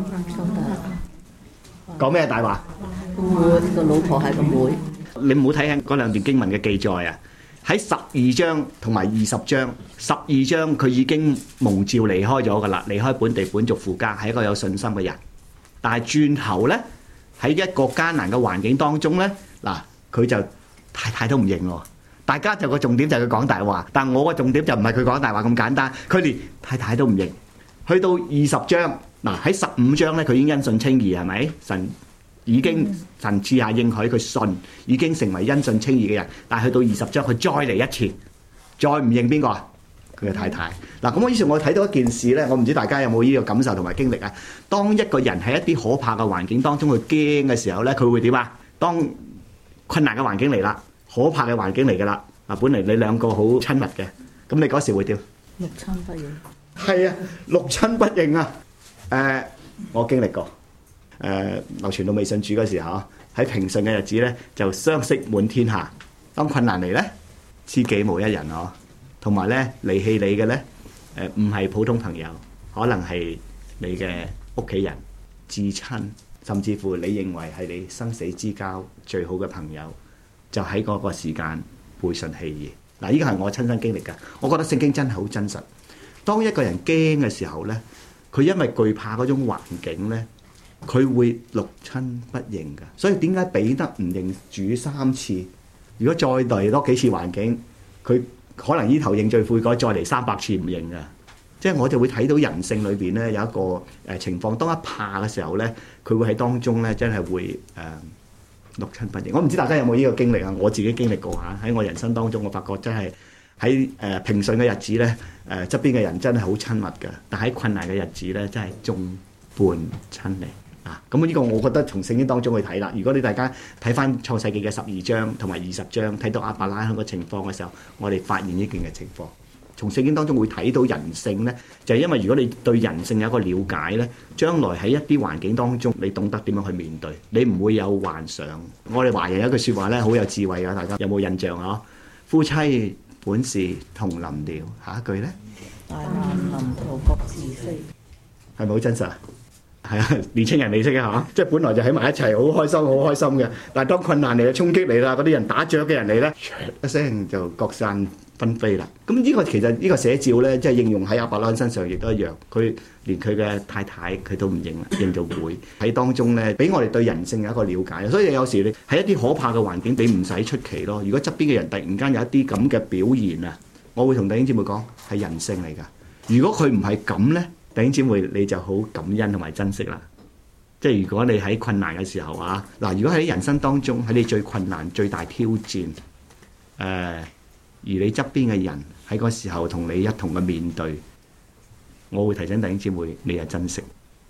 講咩大話？ 個老婆係個妹。 你唔好睇緊嗰2段經文嘅記載啊！喺12章同埋20章，12章佢已經蒙召離開咗噶啦，離開本地本族父家，係一個有信心嘅人。但係轉頭咧，喺一個艱難嘅環境當中咧，嗱佢就太太都唔認咯。大家就個重點就係佢講大話，但我個重點就唔係佢講大話咁簡單，佢連太太都唔認。去到20章。嗱喺15章咧，佢已經因信稱義係咪？神已經神賜下應許，佢信已經成為因信稱義嘅人。但係去到20章，佢再嚟一次，再唔認邊個啊？佢嘅太太。嗱咁，於是我睇到一件事咧，我唔知大家有冇呢個感受同埋經歷啊？當一個人喺一啲可怕嘅環境當中，佢驚嘅時候咧，佢會點啊？當困難嘅環境嚟啦，可怕嘅環境嚟㗎啦。嗱，本嚟你2個好親密嘅，咁你嗰時會點？ 六親不認。 係啊，六親不認啊！我經歷過，流傳到未信主嗰時候，喺平順嘅日子咧，就相識滿天下。當困難嚟咧，知己無一人哦。同埋咧，離棄你嘅咧，唔係普通朋友，可能係你嘅屋企人、至親，甚至乎你認為係你生死之交最好嘅朋友，就喺嗰個時間背信棄義。嗱，呢個係我親身經歷㗎。我覺得聖經真係好真實。當一個人驚嘅時候咧，佢因為懼怕嗰種環境咧，佢會六親不認㗎。所以點解彼得唔認主3次？如果再嚟多幾次環境，佢可能呢頭認罪悔改，再嚟300次唔認㗎。即係我就會睇到人性裏邊咧有一個情況，當一怕嘅時候咧，佢會喺當中咧真係會六親不認。我唔知大家有冇呢個經歷啊？我自己經歷過嚇，喺我人生當中，我發覺真係喺平順嘅日子咧，側邊嘅人真係好親密㗎，但喺困難嘅日子咧，真係眾叛親離啊！咁呢個我覺得從聖經當中去睇啦。如果你大家睇翻創世記嘅12章同埋20章，睇到亞伯拉罕個情況嘅時候，我哋發現呢件嘅情況。從聖經當中會睇到人性咧，就係因為如果你對人性有一個了解咧，將來喺一啲環境當中，你懂得點樣去面對，你唔會有幻想。我哋華人有一句説話咧，好有智慧㗎，大家有冇印象啊？夫妻本是同林鳥，下一句咧， 大難臨頭各自飛， 係咪好真實啊？係啊，年青人你識嘅嚇，即係本來就喺埋一齊，好開心，好開心嘅。但係當困難嚟啦、衝擊嚟啦，嗰啲人打仗嘅人嚟咧，一聲就各散紛飛啦。咁呢個其實呢個寫照咧，即係應用喺亞伯拉罕身上亦都一樣。佢連佢嘅太太佢都唔認啦，認做妹喺當中咧，俾我哋對人性有一個了解。所以有時你喺一啲可怕嘅環境，你唔使出奇咯。如果側邊嘅人突然間有一啲咁嘅表現啊，我會同弟兄姊妹講係人性嚟㗎。如果佢唔係咁咧，弟兄姊妹你就好感恩同埋珍惜啦。即係如果你喺困難嘅時候啊，嗱，如果喺人生當中喺你最困難、最大挑戰，而你側邊嘅人喺嗰時候同你一同嘅面對，我會提醒弟兄姊妹，你係珍惜。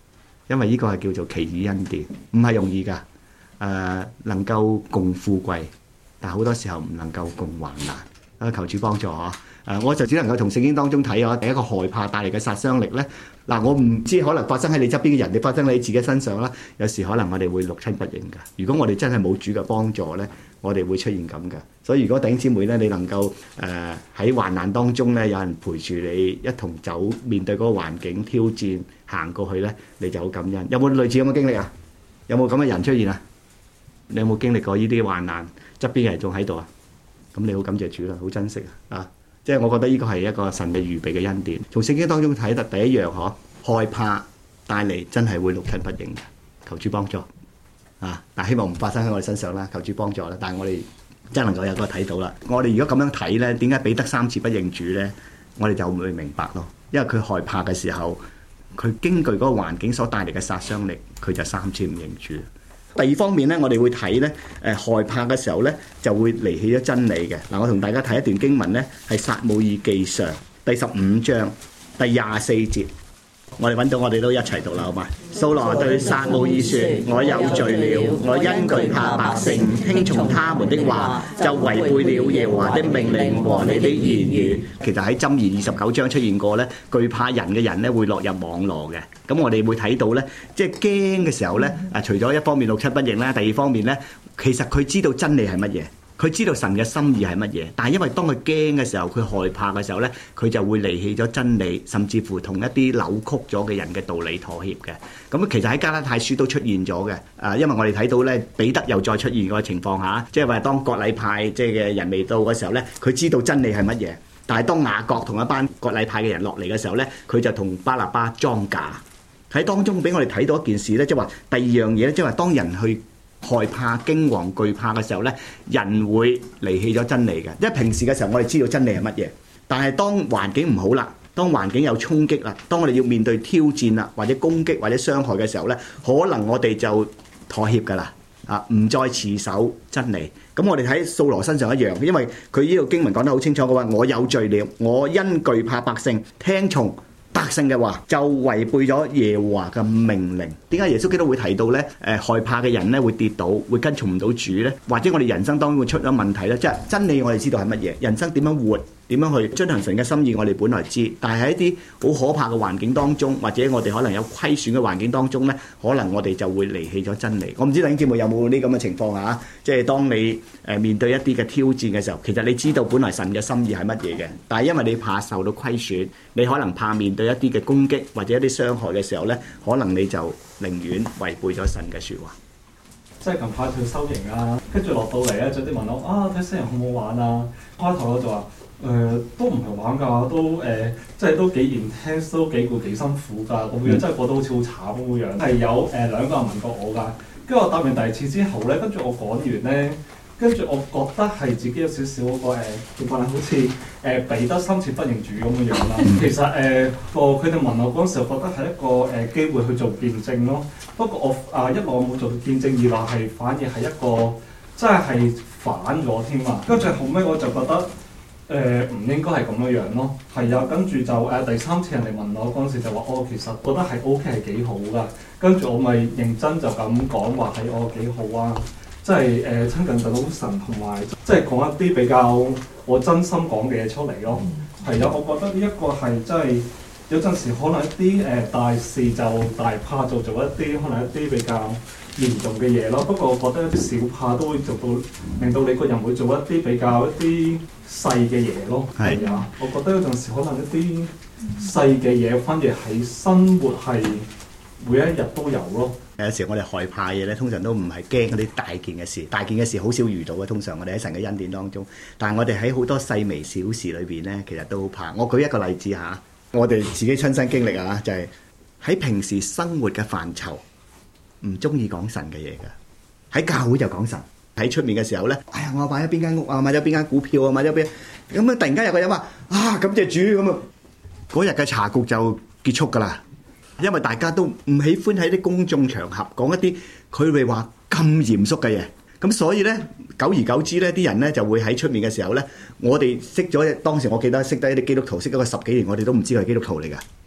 因為呢個係叫做奇異恩典，唔係容易㗎。能夠共富貴，但係好多時候唔能夠共患難。求主幫助嚇。我就只能夠從聖經當中睇第一個害怕帶嚟嘅殺傷力咧。我唔知可能發生喺你側邊嘅人，你發生喺你自己身上啦。有時可能我哋會六親不認㗎。如果我哋真係冇主嘅幫助咧，我哋會出現咁嘅。所以如果弟兄姊妹咧，你能夠喺患難當中咧，有人陪住你一同走，面對嗰個環境挑戰，行過去咧，你就好感恩。有冇類似咁嘅經歷啊？有冇咁嘅人出現啊？你有冇經歷過呢啲患難？側邊嘅人仲喺度啊？咁你好感謝主啦，好珍惜啊！即係我覺得呢個係一個神嘅預備嘅恩典。從聖經當中睇得第一樣害怕帶嚟真係會六親不認嘅。求主幫助啊！但希望唔發生喺我哋身上啦。求主幫助啦。但係我哋真係能夠有個睇到啦。我哋如果咁樣睇咧，點解彼得3次不認主咧？我哋就會明白咯。因為佢害怕嘅時候，佢經過嗰個環境所帶嚟嘅殺傷力，佢就3次唔認主。第二方面咧，我哋會睇咧，害怕嘅時候咧，就會離棄咗真理嘅。我同大家睇一段經文咧，係撒母耳記上第15章第24節。我哋揾到，我哋都一齊讀啦，好嘛？掃羅對撒母耳說：我有罪了，我因懼怕百姓，聽從他們的話，就違背了耶和華的命令和你的言語。其實喺箴言29章出現過咧，懼怕人嘅人咧會落入網羅嘅。咁我哋會睇到咧，即係驚嘅時候咧，除咗一方面六親不認啦，第二方面咧，其實佢知道真理係乜嘢。佢知道神嘅心意係乜嘢，但係因為當佢驚嘅時候，佢害怕嘅時候咧，佢就會離棄咗真理，甚至乎同一啲扭曲咗嘅人嘅道理妥協嘅。咁其實喺加拉太書都出現咗嘅。因為我哋睇到咧，彼得又再出現個情況下，即係話當割禮派即係嘅人未到嘅時候咧，佢知道真理係乜嘢，但係當雅各同一班割禮派嘅人落嚟嘅時候咧，佢就同巴拿巴裝假。喺當中俾我哋睇到一件事咧，即係話第二樣嘢咧，即係話當人去害怕、驚惶、懼怕嘅時候咧，人會離棄咗真理嘅。因為平時嘅時候，我哋知道真理係乜嘢，但係當環境唔好啦，當環境有衝擊啦，當我哋要面對挑戰啦，或者攻擊或者傷害嘅時候咧，可能我哋就妥協㗎啦，唔再持守真理。咁我哋喺掃羅身上一樣，因為佢呢度經文講得好清楚嘅話，我有罪了，我因懼怕百姓，聽從百姓嘅話，就違背咗耶和華嘅命令。點解耶穌基督會提到咧？害怕嘅人咧會跌倒，會跟從唔到主咧？或者我哋人生當中會出咗問題咧？即係真理我哋知道係乜嘢，人生點樣活，點樣去遵行神嘅心意，我哋本來知。但係喺一啲好可怕嘅環境當中，或者我哋可能有虧損嘅環境當中咧，可能我哋就會離棄咗真理。我唔知弟兄姊妹有冇呢咁嘅情況啊？即係當你面對一啲嘅挑戰嘅時候，其實你知道本來神嘅心意係乜嘢嘅，但係因為你怕受到虧損，你可能怕面對一啲嘅攻擊或者一啲傷害嘅時候咧，可能你就寧願違背咗神嘅説話。 即係近排退修營啊，跟住落到嚟咧，有啲問我退修營好唔好玩啊？開頭我就話都唔係玩㗎，都即係都幾intense，都幾攰幾辛苦㗎，咁樣真係覺得好似好慘咁樣。係有2個人問過我㗎，跟住我答完第二次之後咧，跟住我講完咧，跟住我覺得係自己有少少嗰個點講咧，好似彼得3次不認主咁樣啦。其實佢哋問我嗰陣時候，覺得係一個機會去做見證咯。不過我一路冇做見證，二來係反而係一個真係反咗添啊。跟住後尾我就覺得唔應該係咁樣樣咯。係啊，跟住就第3次人哋問我嗰陣時就話其實覺得係 OK 係幾好噶。跟住我咪認真就咁講話係幾好啊。即係親近到神，同埋即係講一啲比較我真心講嘅嘢出嚟咯。係啊，我覺得呢一個係真係有陣時可能一啲大事就大怕做一啲可能一啲比較嚴重嘅嘢咯。不過我覺得一啲小怕都會做到，令到你個人會做一啲比較一啲細嘅嘢咯。係啊，我覺得有陣時可能一啲細嘅嘢，反而喺生活係每一日都有咯。 有時我哋害怕嘢咧，通常都唔係驚嗰啲大件嘅事，大件嘅事好少遇到嘅。通常我哋喺神嘅恩典當中，但係我哋喺好多細微小事裏邊咧，其實都好怕。我舉一個例子嚇，我哋自己親身經歷啊，就係喺平時生活嘅範疇，唔中意講神嘅嘢㗎。喺教會就講神，喺出面嘅時候咧，我買咗邊間屋啊，買咗邊間股票啊，買咗邊咁啊！突然間有個人話感謝主咁啊，嗰日嘅茶局就結束㗎啦。因為大家都唔喜歡喺啲公眾場合講一啲佢哋話咁嚴肅嘅嘢，咁所以咧久而久之咧，啲人咧就會喺出面嘅時候咧，我哋識咗當時我記得識得一啲基督徒，識咗個10幾年，我哋都唔知佢係基督徒嚟㗎。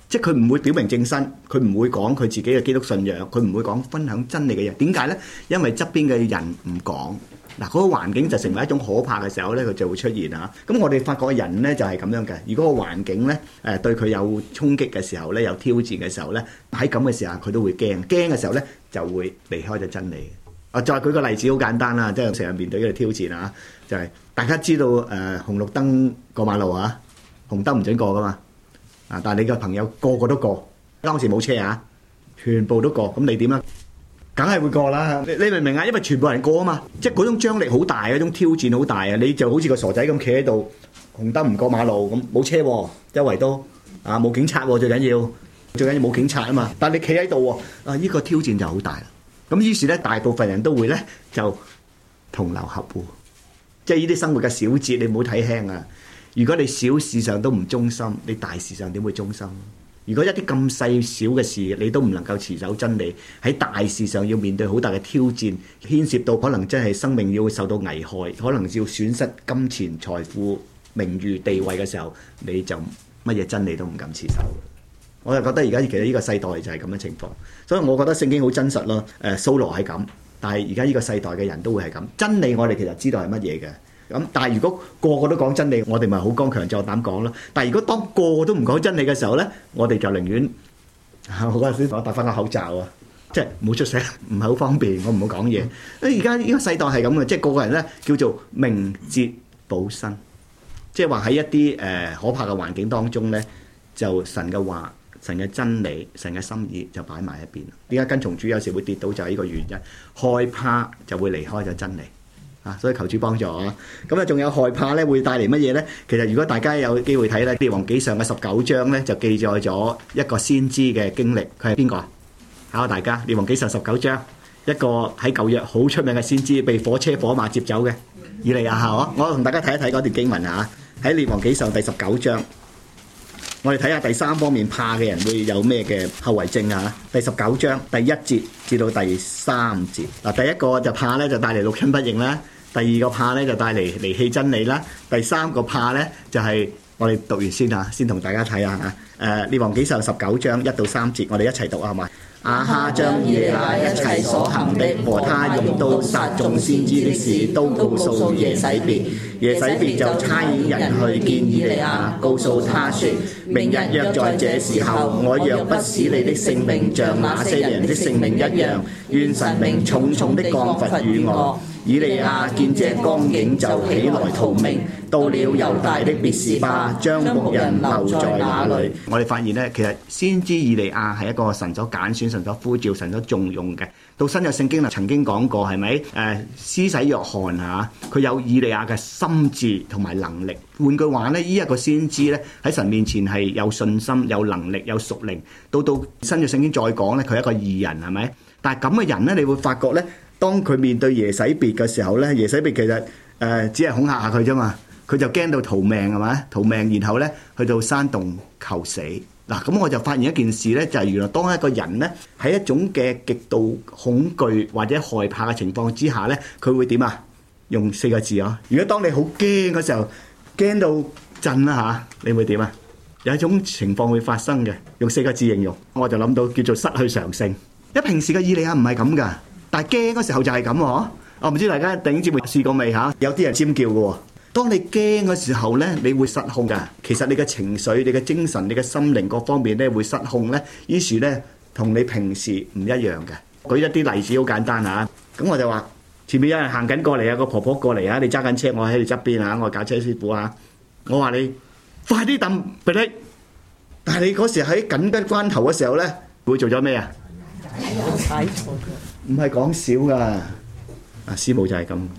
即係佢唔會表明正身，佢唔會講佢自己嘅基督信仰，佢唔會講分享真理嘅嘢。點解呢？因為側邊嘅人唔講，嗱嗰個環境就成為一種可怕嘅時候呢，佢就會出現啊。咁我哋發覺人呢就係咁樣嘅。如果個環境呢對佢有衝擊嘅時候呢，有挑戰嘅時候呢，喺咁嘅時候佢都會驚嘅時候呢，就會離開咗真理。再舉個例子好簡單啦，即係成日面對呢個挑戰啊，就係大家知道紅綠燈過馬路啊，紅燈唔準過噶嘛。但係你嘅朋友個個都過，當時冇車啊，全部都過，咁你點啊？梗係會過啦！你明唔明啊？因為全部人過啊嘛，即係嗰種張力好大，嗰種挑戰好大啊！你就好似個傻仔咁企喺度，紅燈唔過馬路咁，冇車喎，周圍都冇警察喎，最緊要冇警察啊嘛！但係你企喺度喎，呢個挑戰就好大啦。咁於是咧，大部分人都會咧就同流合污，即係呢啲生活嘅小節，你唔好睇輕啊！如果你小事上都唔忠心，你大事上點會忠心？如果一啲咁細小嘅事你都唔能夠持守真理，喺大事上要面對好大嘅挑戰，牽涉到可能真係生命要受到危害，可能要損失金錢、財富、名譽、地位嘅時候，你就乜嘢真理都唔敢持守。我就覺得而家其實呢個世代就係咁嘅情況，所以我覺得聖經好真實咯。掃羅係咁，但係而家呢個世代嘅人都會係咁。真理我哋其實知道係乜嘢嘅。咁但係如果個個都講真理，我哋咪好剛強壯膽講咯。但係如果當個個都唔講真理嘅時候咧，我哋就寧願我嗰陣時我戴翻個口罩啊，即係唔好出聲，唔係好方便，我唔好講嘢。而家呢個世代係咁嘅，即係個個人咧叫做明哲保身，即係話喺一啲可怕嘅環境當中咧，就神嘅話、神嘅真理、神嘅心意就擺埋一邊。點解跟從主有時會跌倒就係呢個原因，害怕就會離開咗真理。所以求主幫助啊！咁啊，仲有害怕咧，會帶嚟乜嘢咧？其實如果大家有機會睇咧，《列王紀上》嘅19章咧，就記載咗一個先知嘅經歷。佢係邊個啊？考下大家，《列王紀上》19章，一個喺舊約好出名嘅先知，被火車火馬接走嘅以利亞哈。我同大家睇一睇嗰段經文啊！喺《列王紀上》第19章，我哋睇下第三方面怕嘅人會有咩嘅後遺症啊！第19章第1節至到第3節。嗱，第一個就怕咧，就帶嚟六親不認啦。第二個怕咧就帶嚟離棄真理啦，第三個怕咧就係我哋讀完先啊，先同大家睇下啊。列王紀上19章1到3節，我哋一齊讀啊，係咪？亞哈將以利亞一切所行的和他用刀殺眾先知的事都告訴耶洗別，耶洗別就差遣人去見以利亞，告訴他說：明日約在這時候，我若不使你的性命像那些人的性命一樣，願神明重重的降罰與我。以利亞見這光景就起來逃命，到了猶大的別是巴，將牧人留在那裏。我哋發現咧，其實先知以利亞係一個神所揀選、神所呼召、神所重用嘅。到新約聖經啊，曾經講過係咪？施洗約翰嚇，佢有以利亞嘅心智同埋能力。換句話咧，呢一個先知咧喺神面前係有信心、有能力、有屬靈。到新約聖經再講咧，佢係一個義人係咪？但係咁嘅人咧，你會發覺咧。當佢面對耶洗別嘅時候咧，耶洗別其實只係恐嚇下佢啫嘛，佢就驚到逃命係咪？逃命，然後咧去到山洞求死。嗱，咁我就發現一件事咧，就係原來當一個人咧喺一種嘅極度恐懼或者害怕嘅情況之下咧，佢會點啊？用4個字啊！如果當你好驚嘅時候，驚到震啦嚇，你會點啊？有一種情況會發生嘅，用4個字形容，我就諗到叫做失去常性。因為平時嘅以利亞唔係咁噶。但係驚嗰時候就係咁喎，我唔知大家頂節目試過未嚇？有啲人尖叫嘅喎。當你驚嘅時候咧，你會失控㗎。其實你嘅情緒、你嘅精神、你嘅心靈各方面咧會失控咧。於是咧，同你平時唔一樣嘅。舉一啲例子好簡單嚇。咁我就話前面有人行緊過嚟啊，個婆婆過嚟啊，你揸緊車，我喺你側邊啊，我係搞車師傅啊。我話你快啲揼俾你，但係你嗰時喺緊急關頭嘅時候咧，會做咗咩啊？踩錯腳。唔係講笑噶，師母就係咁。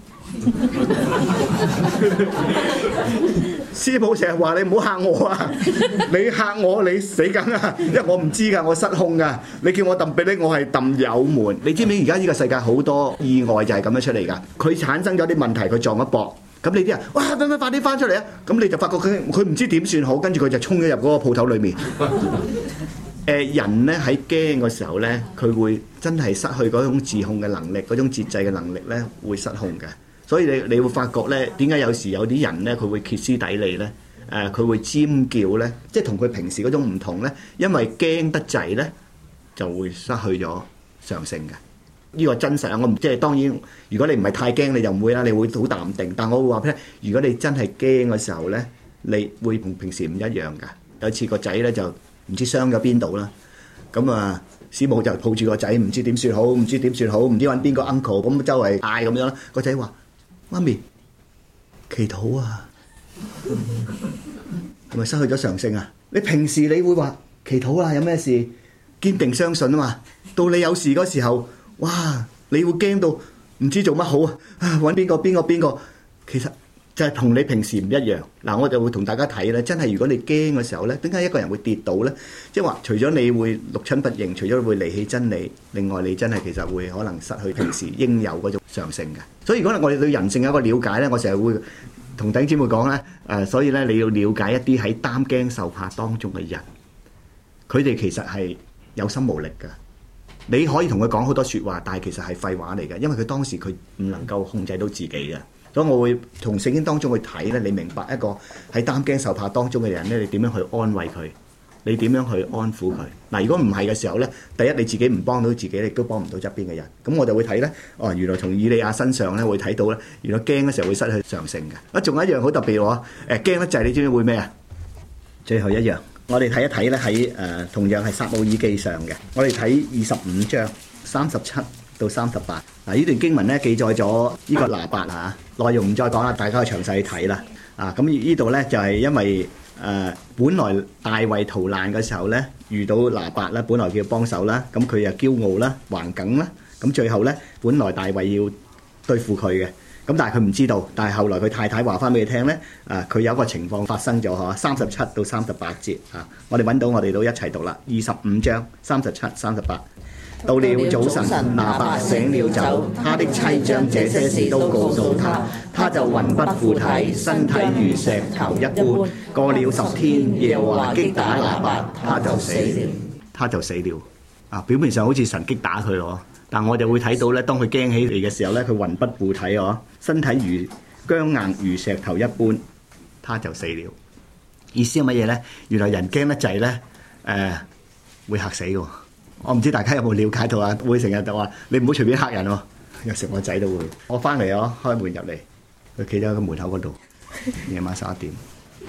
師母成日話你唔好嚇我啊！你嚇我你死梗啊！因為我唔知㗎，我失控㗎。你叫我揼俾你，我係揼油門。你知唔知而家呢個世界好多意外就係咁樣出嚟㗎？佢產生咗啲問題，佢撞一搏。咁你啲人哇，快啲翻出嚟啊！咁你就發覺佢唔知點算好，跟住佢就衝咗入嗰個鋪頭裏面。人咧喺驚嘅時候咧，佢會真係失去嗰種自控嘅能力，嗰種節制嘅能力咧，會失控嘅。所以你會發覺咧，點解有時有啲人咧，佢會歇斯底里咧？ 佢會尖叫咧，即係同佢平時嗰種唔同咧，因為驚得滯咧就會失去咗常性嘅。呢個真實啊！我唔即係當然，如果你唔係太驚，你就唔會啦，你會好淡定。但我會話俾你聽，如果你真係驚嘅時候咧，你會同平時唔一樣㗎。有次個仔咧就唔知傷咗邊度啦，咁啊師母就抱住個仔，唔知點算好，唔知點算好，唔知揾邊個 uncle 咁周圍嗌咁樣啦。個仔話：媽咪，祈禱啊！係咪失去咗常性啊？你平時你會話祈禱啊，有咩事堅定相信啊嘛。到你有事嗰時候，哇！你會驚到唔知做乜好啊！揾邊個？其實就係同你平時唔一樣。嗱，我就會同大家睇咧，真係如果你驚嘅時候咧，點解一個人會跌倒咧？即係話，除咗你會六親不認，除咗會離棄真理，另外你真係其實會可能失去平時應有嗰種常性嘅。所以如果我哋對人性有一個了解咧，我成日會同弟兄姊妹講咧，所以咧你要了解一啲喺擔驚受怕當中嘅人，佢哋其實係有心無力㗎。你可以同佢講好多説話，但係其實係廢話嚟嘅，因為佢當時佢唔能夠控制到自己嘅。所以我會從聖經當中去睇咧，你明白一個喺擔驚受怕當中嘅人咧，你點樣去安慰佢？你點樣去安撫佢？嗱，如果唔係嘅時候咧，第一你自己唔幫到自己，你都幫唔到側邊嘅人。咁我就會睇咧，原來從以利亞身上咧會睇到咧，原來驚嘅時候會失去常性嘅。仲有一樣好特別喎，驚得滯，你知唔知會咩啊？最後一樣。我哋睇一睇咧，喺同樣係撒母耳記上嘅，我哋睇25章37到38。嗱，呢段經文咧記載咗呢個拿八嚇，內容唔再講啦，大家去詳細睇啦。咁呢度咧就係因為本來大衛逃難嘅時候咧，遇到拿八啦，本來叫幫手啦，咁佢又驕傲啦、橫梗啦，咁最後咧本來大衛要對付佢嘅。咁但係佢唔知道，但係後來佢太太話翻俾佢聽咧，佢有一個情況發生咗嗬，37到38節啊，我哋揾到我哋都一齊讀啦，25章37、38。到了早晨，拿八醒了酒，他的妻將這些事都告訴他，他就魂不附體，身體如石頭一般。過了10天，耶和華擊打拿八，他就死了。啊，表面上好似神擊打佢咯。但我哋會睇到咧，當佢驚起嚟嘅時候咧，佢魂不附體哦，身體如僵硬如石頭一般，他就死了。意思係乜嘢咧？原來人驚得滯咧，會嚇死嘅。我唔知大家有冇了解到啊？會成日就話你唔好隨便嚇人喎。有時我仔都會，我翻嚟開門入嚟，佢企咗喺個門口嗰度，夜晚11點。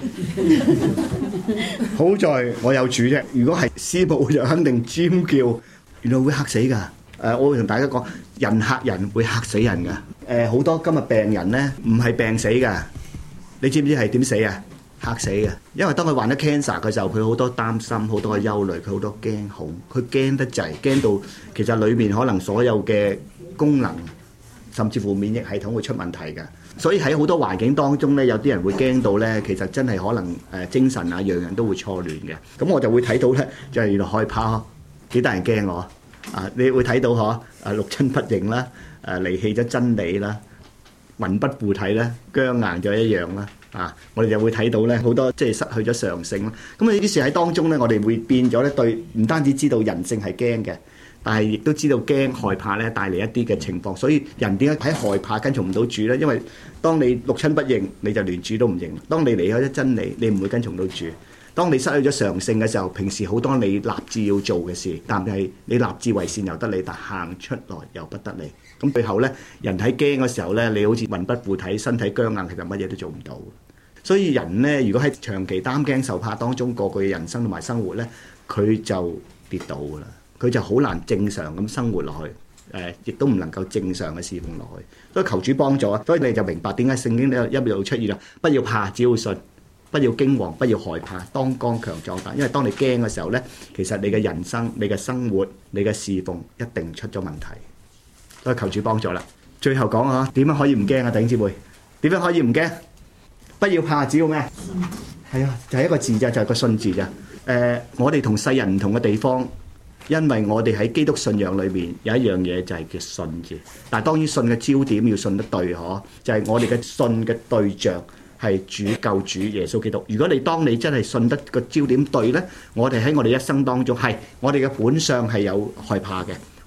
好在我有主啫。如果係師母就肯定尖叫，原來會嚇死㗎。我會同大家講，人嚇人會嚇死人㗎。好多今日病人咧，唔係病死㗎，你知唔知係點死啊？嚇死嘅。因為當佢患咗 cancer 嘅時候，佢好多擔心，好多嘅憂慮，佢好多驚恐，佢驚得滯，驚到其實裏面可能所有嘅功能，甚至乎免疫系統會出問題㗎。所以喺好多環境當中咧，有啲人會驚到咧，其實真係可能精神啊，樣樣都會錯亂嘅。咁我就會睇到咧，就係原來害怕幾得人驚我。你會睇到六親不認啦，離棄咗真理啦，魂不附體啦，僵硬咗一樣啦。我哋就會睇到咧好多即係失去咗常性啦。咁呢啲事喺當中咧，我哋會變咗咧對，唔單止知道人性係驚嘅，但係亦都知道驚害怕咧帶嚟一啲嘅情況。所以人點解喺害怕跟從唔到主咧？因為當你六親不認，你就連主都唔認；當你離開咗真理，你唔會跟從到主。當你失去咗常性嘅時候，平時好多你立志要做嘅事，但係你立志為善由得你，但行出來由不得你。咁最後咧，人喺驚嘅時候咧，你好似魂不附體，身體僵硬，其實乜嘢都做唔到。所以人咧，如果喺長期擔驚受怕當中過佢嘅人生同埋生活咧，佢就跌倒㗎啦，佢就好難正常咁生活落去，亦都唔能夠正常嘅侍奉落去。所以求主幫助啊！所以你就明白點解聖經咧一路出現啦，不要怕，只要信。不要驚惶，不要害怕，當剛強壯膽。因為當你驚嘅時候咧，其實你嘅人生、你嘅生活、你嘅侍奉一定出咗問題。所以求主幫助啦。最後講下點樣可以唔驚啊？弟兄姊妹，點樣可以唔驚？不要怕，只要咩？係啊，就係一個字咋，就係個信字咋。我哋同世人唔同嘅地方，因為我哋喺基督信仰裏面有一樣嘢就係叫信字。但係當然信嘅焦點要信得對，就係我哋嘅信嘅對象。係主救主耶穌基督。如果當你真係信得個焦點對呢，我哋喺我哋一生當中係我哋嘅本相係有害怕嘅，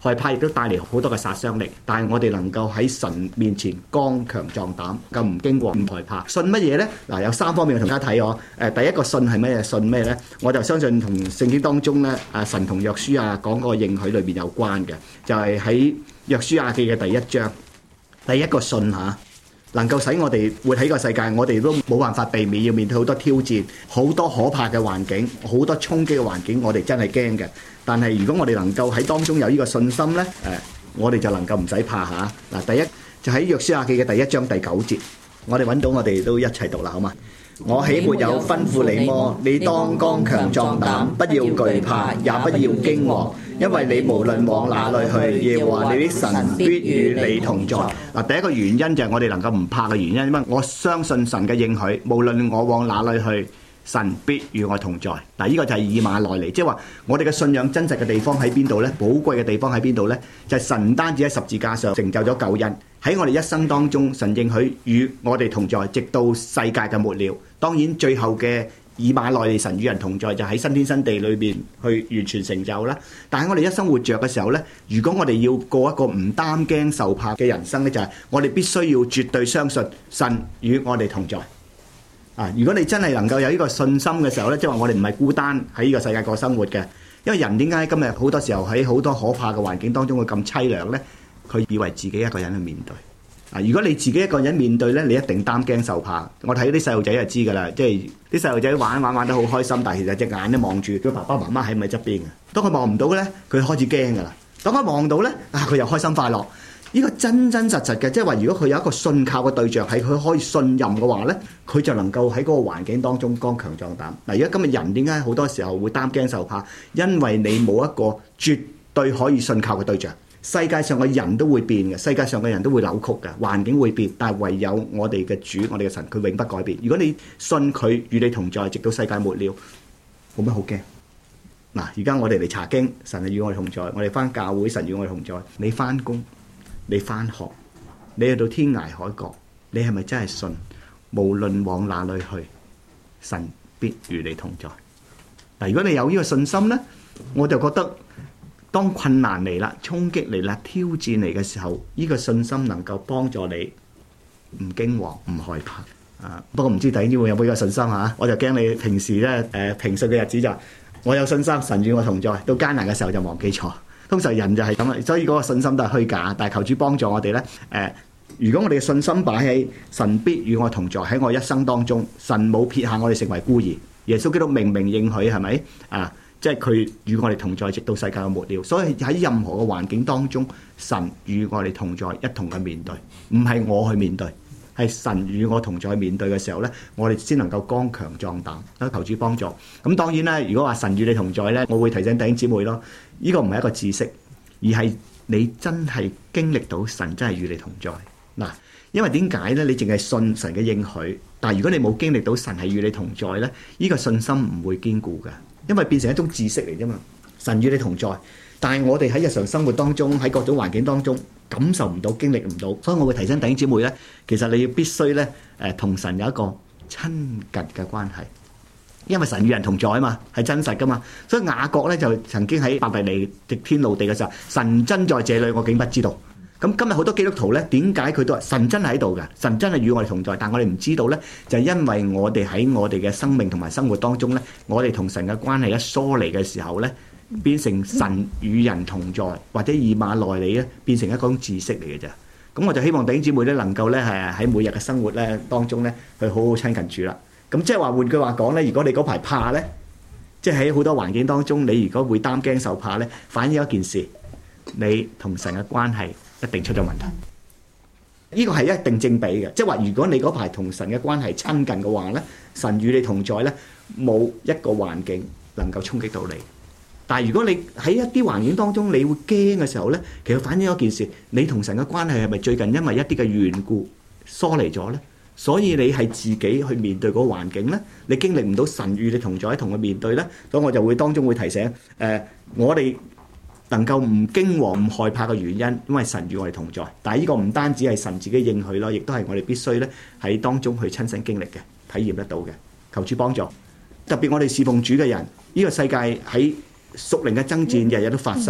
害怕亦都帶嚟好多嘅殺傷力。但係我哋能夠喺神面前剛強壯膽，夠唔驚惶唔害怕。信乜嘢呢？嗱，有3方面同大家睇我。第一個信係咩？信咩呢？我就相信同聖經當中咧，神同約書亞講個應許裏邊有關嘅，就係喺約書亞記嘅第1章，第一個信嚇。能夠使我哋活喺個世界，我哋都冇辦法避免要面對好多挑戰，好多可怕嘅環境，好多衝擊嘅環境，我哋真係驚嘅。但係如果我哋能夠喺當中有呢個信心呢，我哋就能夠唔使怕嚇。嗱，第一就喺約書亞記嘅第1章第9節，我哋揾到，我哋都一齊讀啦，好嘛？我豈沒有吩咐你麼？你當剛強壯膽，不要懼怕，也不要驚惶，因為你無論往哪裏去，耶和華你的神必與你同在。嗱，第一個原因就係我哋能夠唔怕嘅原因，因為我相信神嘅應許，無論我往哪裏去，神必與我同在。嗱，呢個就係以馬內利，即係話我哋嘅信仰真實嘅地方喺邊度呢？寶貴嘅地方喺邊度呢？就係神唔單止喺十字架上成就咗救恩，喺我哋一生當中，神應許與我哋同在，直到世界嘅末了。當然最後嘅以馬內利，神與人同在，就喺新天新地裏邊去完全成就啦。但係我哋一生活着嘅時候呢，如果我哋要過一個唔擔驚受怕嘅人生呢，就係我哋必須要絕對相信神與我哋同在。如果你真係能夠有呢個信心嘅時候呢，即係話我哋唔係孤單喺呢個世界過生活嘅。因為人點解今日好多時候喺好多可怕嘅環境當中會咁凄涼呢？佢以為自己一個人去面對。如果你自己一個人面對呢，你一定擔驚受怕。我睇啲細路仔就知㗎啦，即係啲細路仔玩得好開心，但係其實隻眼都望住佢爸爸媽媽喺咪側邊嘅。當佢望唔到呢，佢開始驚㗎啦。當佢望到呢，佢又開心快樂。呢個真真實實嘅，即係話如果佢有一個信靠嘅對象係佢可以信任嘅話呢，佢就能夠喺嗰個環境當中剛強壯膽。嗱，而家今日人點解好多時候會擔驚受怕？因為你冇一個絕對可以信靠嘅對象。世界上嘅人都會變嘅，世界上嘅人都會扭曲嘅，環境會變，但係唯有我哋嘅主，我哋嘅神，佢永不改變。如果你信佢與你同在，直到世界末了，冇乜好驚。嗱，而家我哋嚟查經，神係與我哋同在；我哋翻教會，神與我哋同在。你翻工，你翻學，你去到天涯海角，你係咪真係信？無論往哪裏去，神必與你同在。嗱，如果你有呢個信心呢，我就覺得，當困難嚟啦、衝擊嚟啦、挑戰嚟嘅時候，呢個信心能夠幫助你唔驚惶、唔害怕。不過唔知弟兄姊妹有冇呢個信心嚇？我就驚你平時咧平順嘅日子就我有信心，神與我同在；到艱難嘅時候就忘記咗。通常人就係咁啦，所以嗰個信心都係虛假。但係求主幫助我哋咧。如果我哋嘅信心擺喺神必與我同在，喺我一生當中，神冇撇下我哋成為孤兒。耶穌基督明明應許係咪？即係佢與我哋同在，直到世界嘅末了。所以喺任何嘅環境當中，神與我哋同在，一同嘅面對，唔係我去面對，係神與我同在面對嘅時候呢，我哋先能夠剛強壯膽，求主幫助。咁當然啦，如果話神與你同在呢，我會提醒弟兄姊妹咯，呢個唔係一個知識，而係你真係經歷到神真係與你同在。嗱，因為點解呢？你淨係信神嘅應許，但係如果你冇經歷到神係與你同在呢，呢個信心唔會堅固嘅。因為變成一種知識嚟啫嘛，神與你同在，但係我哋喺日常生活當中，喺各種環境當中感受唔到、經歷唔到，所以我會提醒弟兄姊妹咧，其實你要必須咧同神有一個親近嘅關係，因為神與人同在啊嘛，係真實噶嘛。所以雅各咧就曾經喺伯特利敵天怒地嘅時候，神真在這裏，我竟不知道。咁今日好多基督徒咧，點解佢都話神真係喺度嘅，神真係與我哋同在，但我哋唔知道咧，就係因為我哋喺我哋嘅生命同埋生活當中咧，我哋同神嘅關係一疏離嘅時候咧，變成神與人同在，或者以馬內利咧，變成一種知識嚟嘅啫。咁我就希望弟兄姊妹咧，能夠咧係喺每日嘅生活咧當中咧，去好好親近主啦。咁即係話換句話講咧，如果你嗰排怕咧，即係喺好多環境當中，你如果會擔驚受怕咧，反映一件事，你同神嘅關係一定出咗問題，呢個係一定正比嘅。即係話，如果你嗰排同神嘅關係親近嘅話咧，神與你同在咧，冇一個環境能夠衝擊到你。但係如果你喺一啲環境當中，你會驚嘅時候咧，其實反映一件事，你同神嘅關係係咪最近因為一啲嘅緣故疏離咗咧？所以你係自己去面對嗰個環境咧，你經歷唔到神與你同在，同佢面對咧，所以我就會當中會提醒我哋能夠唔驚惶唔害怕嘅原因，因為神與我哋同在。但係呢個唔單止係神自己應許咯，亦都係我哋必須咧喺當中去親身經歷嘅、體驗得到嘅。求主幫助，特別我哋侍奉主嘅人，呢個世界喺屬靈嘅爭戰日日都發生，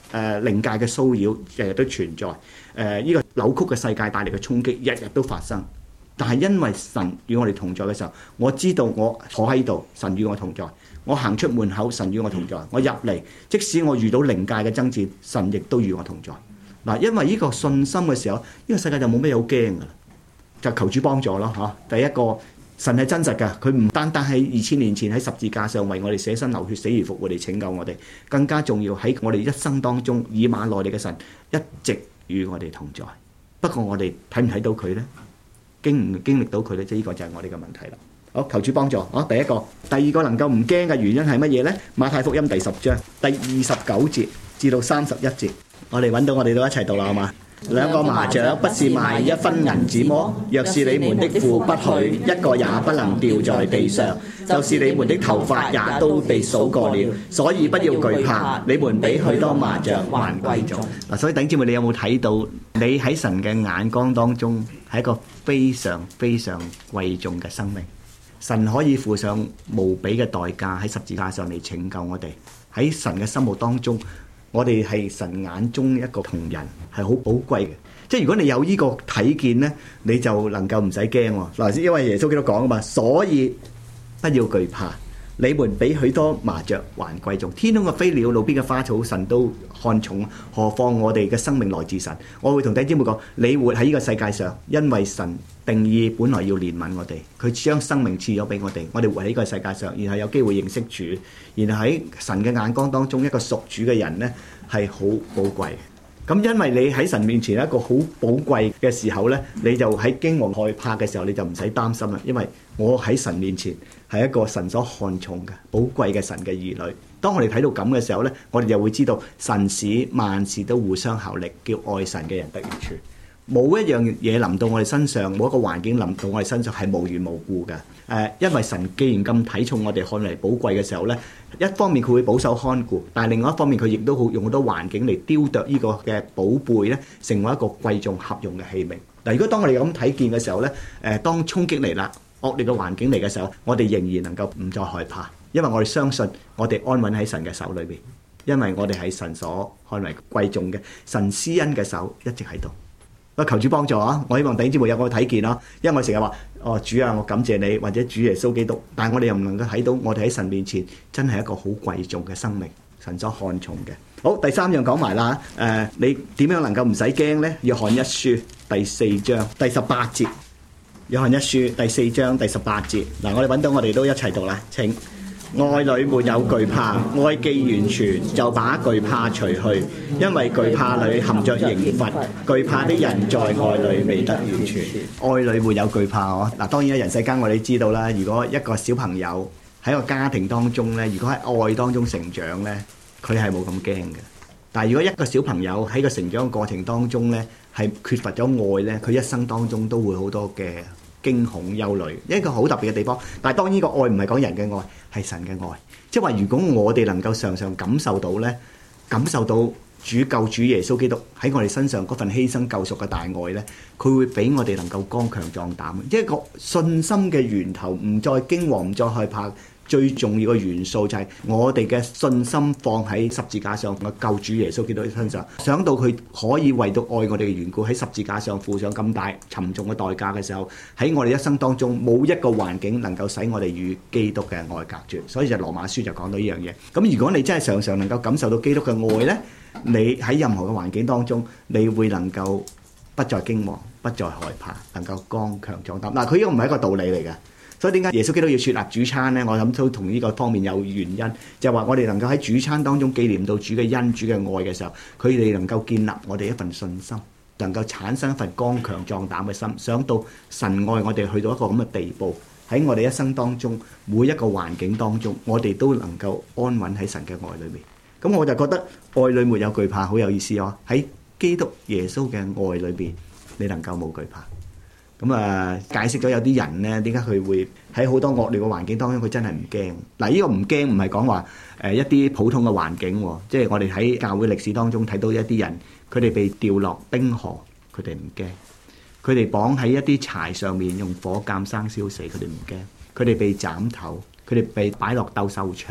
靈界嘅騷擾日日都存在，呢個扭曲嘅世界帶嚟嘅衝擊日日都發生。但係因為神與我哋同在嘅時候，我知道我坐喺度，神與我同在；我行出門口，神與我同在；我入嚟，即使我遇到靈界嘅爭戰，神亦都與我同在。嗱，因為呢個信心嘅時候，呢個世界就冇咩好驚㗎啦，就求主幫助咯嚇。第一個，神係真實㗎，佢唔單單喺2000年前喺十字架上為我哋捨身流血死而復活嚟拯救我哋，更加重要喺我哋一生當中，以馬內利嘅神一直與我哋同在。不過我哋睇唔睇到佢呢？經唔經歷到佢呢？即係呢個就係我哋嘅問題啦。好，求主幫助。第一個，第二個能夠唔驚嘅原因係乜嘢呢？馬太福音第10章第29節至到31節，我哋揾到，我哋都一齊讀啦，好嘛？兩個麻雀不是賣1分銀子麼？若是你們的父不許，一個也不能掉在地上，就是你們的頭髮也都被數過了。所以不要懼怕，你們比許多麻雀還貴重。嗱，所以弟兄姊妹，你有冇睇到你喺神嘅眼光當中係一個非常非常貴重嘅生命？神可以付上無比嘅代價喺十字架上嚟拯救我哋。喺神嘅心目當中，我哋係神眼中一個同人，係好寶貴嘅。即係如果你有呢個睇見呢，你就能夠唔使驚喎。嗱，因為耶穌基督講啊嘛，所以不要懼怕，你們比許多麻雀還貴重。天空嘅飛鳥、路邊嘅花草，神都看重，何況我哋嘅生命來自神。我會同弟兄姊妹講，你活喺呢個世界上，因為神定義本來要憐憫我哋，佢將生命賜咗俾我哋，我哋活喺呢個世界上，然後有機會認識主，然後喺神嘅眼光當中，一個屬主嘅人呢係好寶貴。咁因為你喺神面前一個好寶貴嘅時候呢，你就喺驚惶害怕嘅時候，你就唔使擔心啦，因為我喺神面前係一個神所看重嘅寶貴嘅神嘅兒女。當我哋睇到咁嘅時候呢，我哋就會知道神使萬事都互相效力，叫愛神嘅人得益處。冇一樣嘢臨到我哋身上，冇一個環境臨到我哋身上係無緣無故嘅。因為神既然咁睇重我哋，看嚟寶貴嘅時候呢，一方面佢會保守看顧，但係另外一方面佢亦都好用好多環境嚟雕琢呢個嘅寶貝呢，成為一個貴重合用嘅器皿。嗱，如果當我哋咁睇見嘅時候呢，當衝擊嚟啦，惡劣嘅環境嚟嘅時候，我哋仍然能夠唔再害怕，因為我哋相信我哋安穩喺神嘅手裏邊，因為我哋係神所看為貴重嘅，神施恩嘅手一直喺度。求主幫助啊！我希望弟兄姊妹有個睇見咯，因為我成日話主啊，我感謝你，或者主耶穌基督，但係我哋又唔能夠睇到我哋喺神面前真係一個好貴重嘅生命，神所看重嘅。好，第三樣講埋啦，你點樣能夠唔使驚呢？約翰一書第4章第18節，約翰一書第4章第18節。嗱，我哋揾到，我哋都一齊讀啦。請，愛裏沒有懼怕，愛既完全，就把懼怕除去，因為懼怕裏含着刑罰，懼怕的人在愛裏未得完全。愛裏沒有懼怕嗱，當然人世間我哋知道啦，如果一個小朋友喺個家庭當中咧，如果喺愛當中成長咧，佢係冇咁驚嘅。但係如果一個小朋友喺個成長過程當中咧，係缺乏咗愛咧，佢一生當中都會好多嘅驚恐憂慮，一個好特別嘅地方。但係當然個愛唔係講人嘅愛，係神嘅愛。即係話，如果我哋能夠常常感受到咧，感受到主救主耶穌基督喺我哋身上嗰份犧牲救贖嘅大愛咧，佢會俾我哋能夠剛強壯膽。一個信心嘅源頭，唔再驚惶，唔再害怕。最重要嘅元素就係我哋嘅信心放喺十字架上嘅救主耶穌基督身上，想到佢可以為到愛我哋嘅緣故喺十字架上付上咁大沉重嘅代價嘅時候，喺我哋一生當中冇一個環境能夠使我哋與基督嘅愛隔絕。所以就羅馬書就講到呢樣嘢。咁如果你真係常常能夠感受到基督嘅愛呢，你喺任何嘅環境當中，你會能夠不再驚惶，不再害怕，能夠剛強壯膽。嗱，佢呢個唔係一個道理嚟嘅。所以點解耶穌基督要設立主餐呢？我諗都同呢個方面有原因，就係話我哋能夠喺主餐當中紀念到主嘅恩、主嘅愛嘅時候，佢哋能夠建立我哋一份信心，能夠產生一份剛強壯膽嘅心，想到神愛我哋去到一個咁嘅地步，喺我哋一生當中每一個環境當中，我哋都能夠安穩喺神嘅愛裏面。咁我就覺得愛裏沒有懼怕，好有意思哦！喺基督耶穌嘅愛裏邊，你能夠冇懼怕。咁解釋咗有啲人咧，點解佢會喺好多惡劣嘅環境當中，佢真係唔驚。嗱，呢個唔驚唔係講話一啲普通嘅環境喎，即係我哋喺教會歷史當中睇到一啲人，佢哋被掉落冰河，佢哋唔驚；佢哋綁喺一啲柴上面用火鑑生燒死，佢哋唔驚；佢哋被斬頭，佢哋被擺落鬥獸場，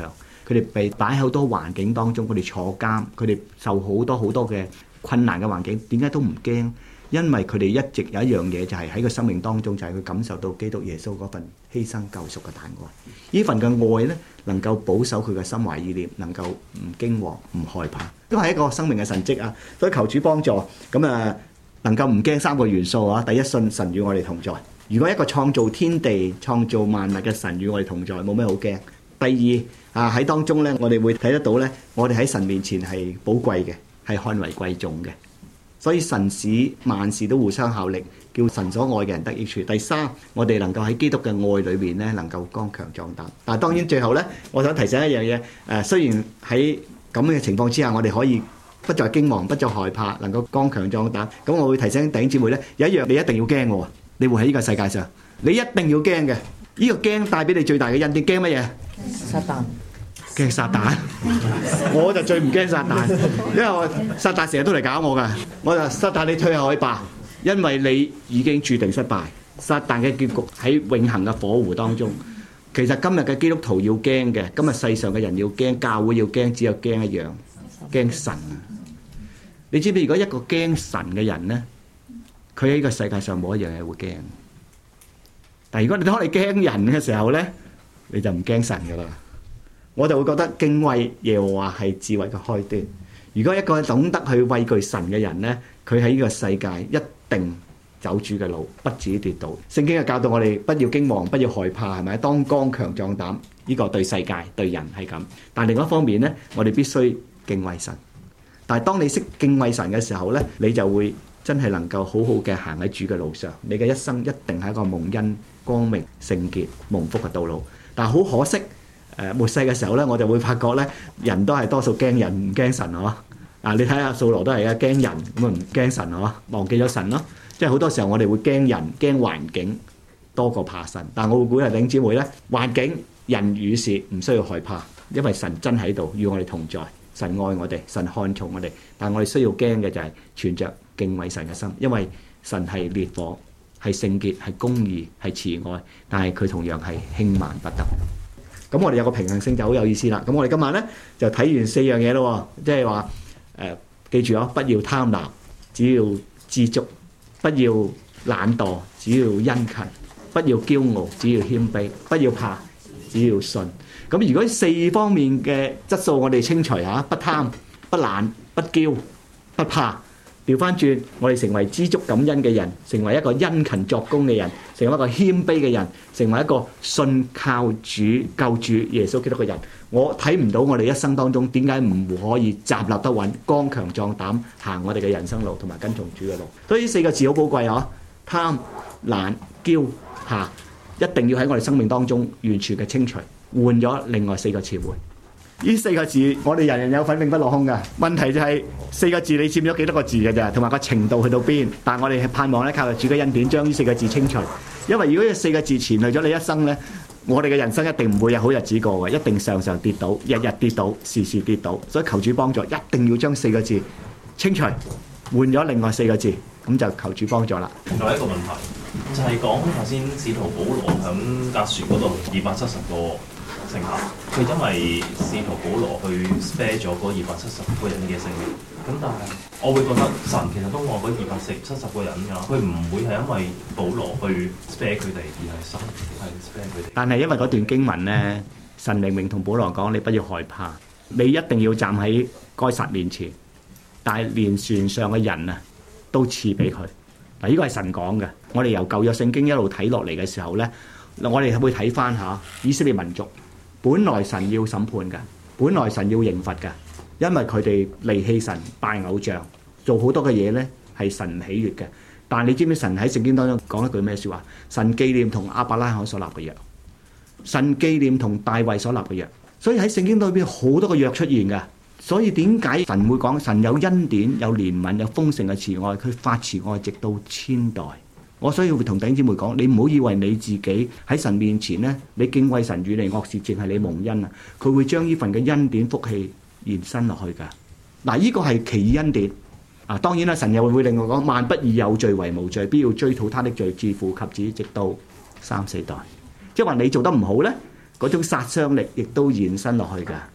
佢哋被擺喺好多環境當中，佢哋坐監，佢哋受好多好多嘅困難嘅環境，點解都唔驚？因為佢哋一直有一樣嘢，就係喺個生命當中，就係佢感受到基督耶穌嗰份犧牲救贖嘅大愛。呢份嘅愛呢，能夠保守佢嘅心懷意念，能夠唔驚惶、唔害怕，都係一個生命嘅神蹟啊！所以求主幫助，咁啊能夠唔驚三個元素啊！第一，信神與我哋同在。如果一個創造天地、創造萬物嘅神與我哋同在，冇咩好驚。第二喺當中呢，我哋會睇得到呢，我哋喺神面前係寶貴嘅，係看為貴重嘅。所以神使萬事都互相效力，叫神所愛嘅人得益處。第三，我哋能夠喺基督嘅愛裏面咧，能夠剛強壯膽。但係當然最後咧，我想提醒一樣嘢，雖然喺咁嘅情況之下，我哋可以不再驚惶，不再害怕，能夠剛強壯膽。咁我會提醒弟兄姊妹咧，有一樣你一定要驚嘅，你會喺呢個世界上，你一定要驚嘅。呢個驚帶俾你最大嘅恩典，驚乜嘢？ 撒旦。 驚撒旦，我就最唔驚撒旦，因為撒旦成日都嚟搞我噶。我就撒旦，你退後去吧，因為你已經注定失敗。撒旦嘅結局喺永恆嘅火湖當中。其實今日嘅基督徒要驚嘅，今日世上嘅人要驚，教會要驚，只有驚一樣，驚神啊！你知唔知？如果一個驚神嘅人呢，佢喺呢個世界上冇一樣嘢會驚。但係如果當你驚人嘅時候呢，你就唔驚神噶啦。我就會覺得敬畏耶和華係智慧嘅開端。如果一個懂得去畏懼神嘅人呢，佢喺呢個世界一定走主嘅路，不至於跌倒。聖經係教導我哋不要驚惶，不要害怕，係咪？當剛強壯膽，呢個對世界對人係咁。但另一方面呢，我哋必須敬畏神。但係當你識敬畏神嘅時候呢，你就會真係能夠好好嘅行喺主嘅路上。你嘅一生一定係一個蒙恩、光明、聖潔、蒙福嘅道路。但係好可惜。末世嘅時候咧，我就會發覺咧，人都係多數驚人唔驚神嗬。你睇下掃羅都係啊，驚人咁啊唔驚神嗬，忘記咗神咯。即係好多時候我哋會驚人驚環境多過怕神。但係我會鼓勵弟兄姊妹咧，環境人與事唔需要害怕，因為神真喺度與我哋同在，神愛我哋，神看重我哋。但係我哋需要驚嘅就係存着敬畏神嘅心，因為神係烈火，係聖潔，係公義，係慈愛，但係佢同樣係輕慢不得。咁我哋有個平衡性就好有意思啦。咁我哋今晚咧就睇完4樣嘢咯，即係話記住不要貪婪，只要知足；不要懶惰，只要殷勤；不要驕傲，只要謙卑；不要怕，只要信。咁如果4方面嘅質素我哋清除嚇，不貪、不懶、不驕、不怕。調翻轉，我哋成為知足感恩嘅人，成為一個殷勤作工嘅人，成為一個謙卑嘅人，成為一個信靠主救主耶穌基督嘅人。我睇唔到我哋一生當中點解唔可以站立得穩、剛強壯膽行我哋嘅人生路，同埋跟從主嘅路。所以呢4個字好寶貴啊！貪、懶、驕、怕，一定要喺我哋生命當中完全嘅清除，換咗另外4個詞彙。呢4個字，我哋人人有份，永不落空㗎。問題就係4個字你佔咗幾多個字㗎咋，同埋個程度去到邊？但係我哋係盼望咧，靠住主嘅恩典，將呢4個字清除。因為如果呢4個字纏累咗你一生咧，我哋嘅人生一定唔會有好日子過嘅，一定常常跌倒，日日跌倒，時時跌倒。所以求主幫助，一定要將4個字清除，換咗另外4個字，咁就求主幫助啦。 另外一個問題就係講頭先使徒保羅響架船嗰度270個乘客，佢因為使徒保羅去 spare 咗嗰270個人嘅性命，咁但係我會覺得神其實都愛嗰270個人㗎，佢唔會係因為保羅去 spare 佢哋，而係神係 spare 佢哋。 但係因為嗰段經文咧，神明明同保羅講：你不要害怕，你一定要站喺該撒面前，但係連船上嘅人啊都賜俾佢。嗱，呢個係神講嘅。我哋由舊約聖經一路睇落嚟嘅時候咧，我哋會睇翻下以色列民族。本來神要審判嘅，本來神要刑罰嘅，因為佢哋離棄神、拜偶像，做好多嘅嘢呢係神唔喜悅嘅。但係你知唔知神喺聖經當中講一句咩説話？神紀念同亞伯拉罕所立嘅約，神紀念同大衛所立嘅約。所以喺聖經裏邊好多個約出現嘅。所以點解神會講神有恩典、有憐憫、有豐盛嘅慈愛，佢發慈愛直到千代。我所以會同弟兄姊妹講，你唔好以為你自己喺神面前呢，你敬畏神遠離惡事，淨係你蒙恩啊！佢會將呢份嘅恩典福氣延伸落去㗎。嗱，呢個係奇異恩典啊！當然啦，神又會另外講，萬不以有罪為無罪，必要追討他的罪，自父及子，直到3、4代。即係話你做得唔好呢，嗰種殺傷力亦都延伸落去㗎。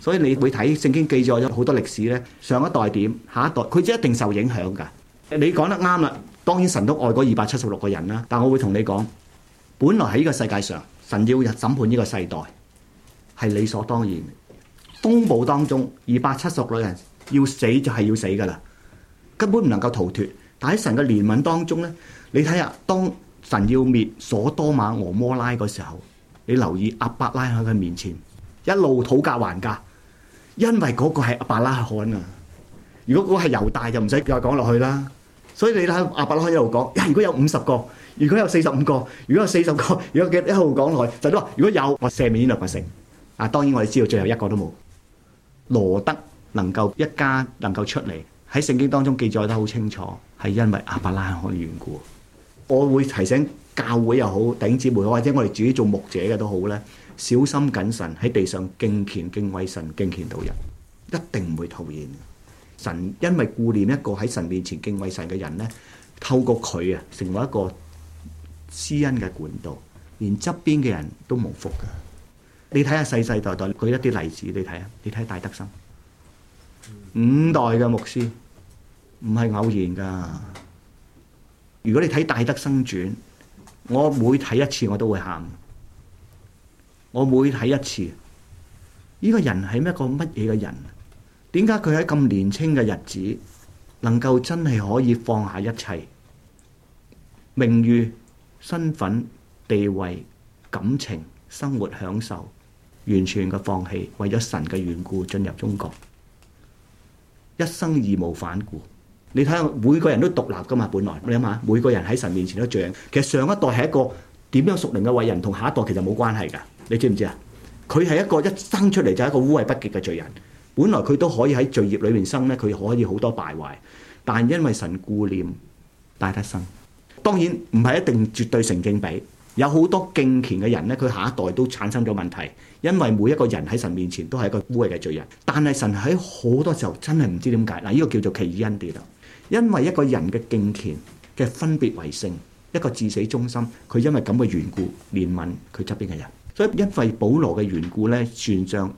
所以你會睇聖經記載咗好多歷史咧，上一代點，下一代佢一定受影響㗎。你講得啱啦，當然神都愛嗰276個人啦，但我會同你講，本來喺呢個世界上，神要審判呢個世代係理所當然。風暴當中276個人要死就係要死㗎啦，根本唔能夠逃脫。但喺神嘅憐憫當中咧，你睇下當神要滅所多瑪俄摩拉嗰時候，你留意亞伯拉罕喺佢面前一路討價還價。因為嗰個係亞伯拉罕啊，如果嗰個係猶大就唔使再講落去啦。所以你睇亞伯拉罕一路講，如果有50個，如果有45個，如果有40個，如果一路講落去，就都話如果有我赦免呢2個城。啊，當然我哋知道最後一個都冇。羅德能夠一家能夠出嚟，喺聖經當中記載得好清楚，係因為亞伯拉罕嘅緣故。我會提醒教會又好，弟兄姊妹或者我哋自己做牧者嘅都好咧，小心謹慎喺地上敬虔敬畏神，敬虔到人，一定唔會徒然。神因為顧念一個喺神面前敬畏神嘅人咧，透過佢啊，成為一個施恩嘅管道，連側邊嘅人都蒙福噶。你睇下世世代代舉一啲例子，你睇戴德生5代嘅牧師，唔係偶然噶。如果你睇戴德生傳，我每睇一次我都會喊。我每睇一次，呢個人係一個乜嘢嘅人？點解佢喺咁年輕嘅日子，能夠真係可以放下一切名譽、身份、地位、感情、生活享受，完全嘅放棄，為咗神嘅緣故進入中國，一生義無反顧。你睇下，每個人都獨立噶嘛，本來你諗下，每個人喺神面前都像。其實上一代係一個點樣屬靈嘅偉人，同下一代其實冇關係噶。你知唔知啊？佢係一個一生出嚟就係一個污穢不潔嘅罪人，本來佢都可以喺罪孽裏面生咧，佢可以好多敗壞，但因為神顧念戴德生，當然唔係一定絕對成正比，有好多敬虔嘅人咧，佢下一代都產生咗問題，因為每一個人喺神面前都係一個污穢嘅罪人，但係神喺好多時候真係唔知點解嗱，呢個叫做奇異恩典啦，因為一個人嘅敬虔嘅分別為聖，一個至死忠心，佢因為咁嘅緣故憐憫佢側邊嘅人。所以因為保羅嘅緣故咧，船上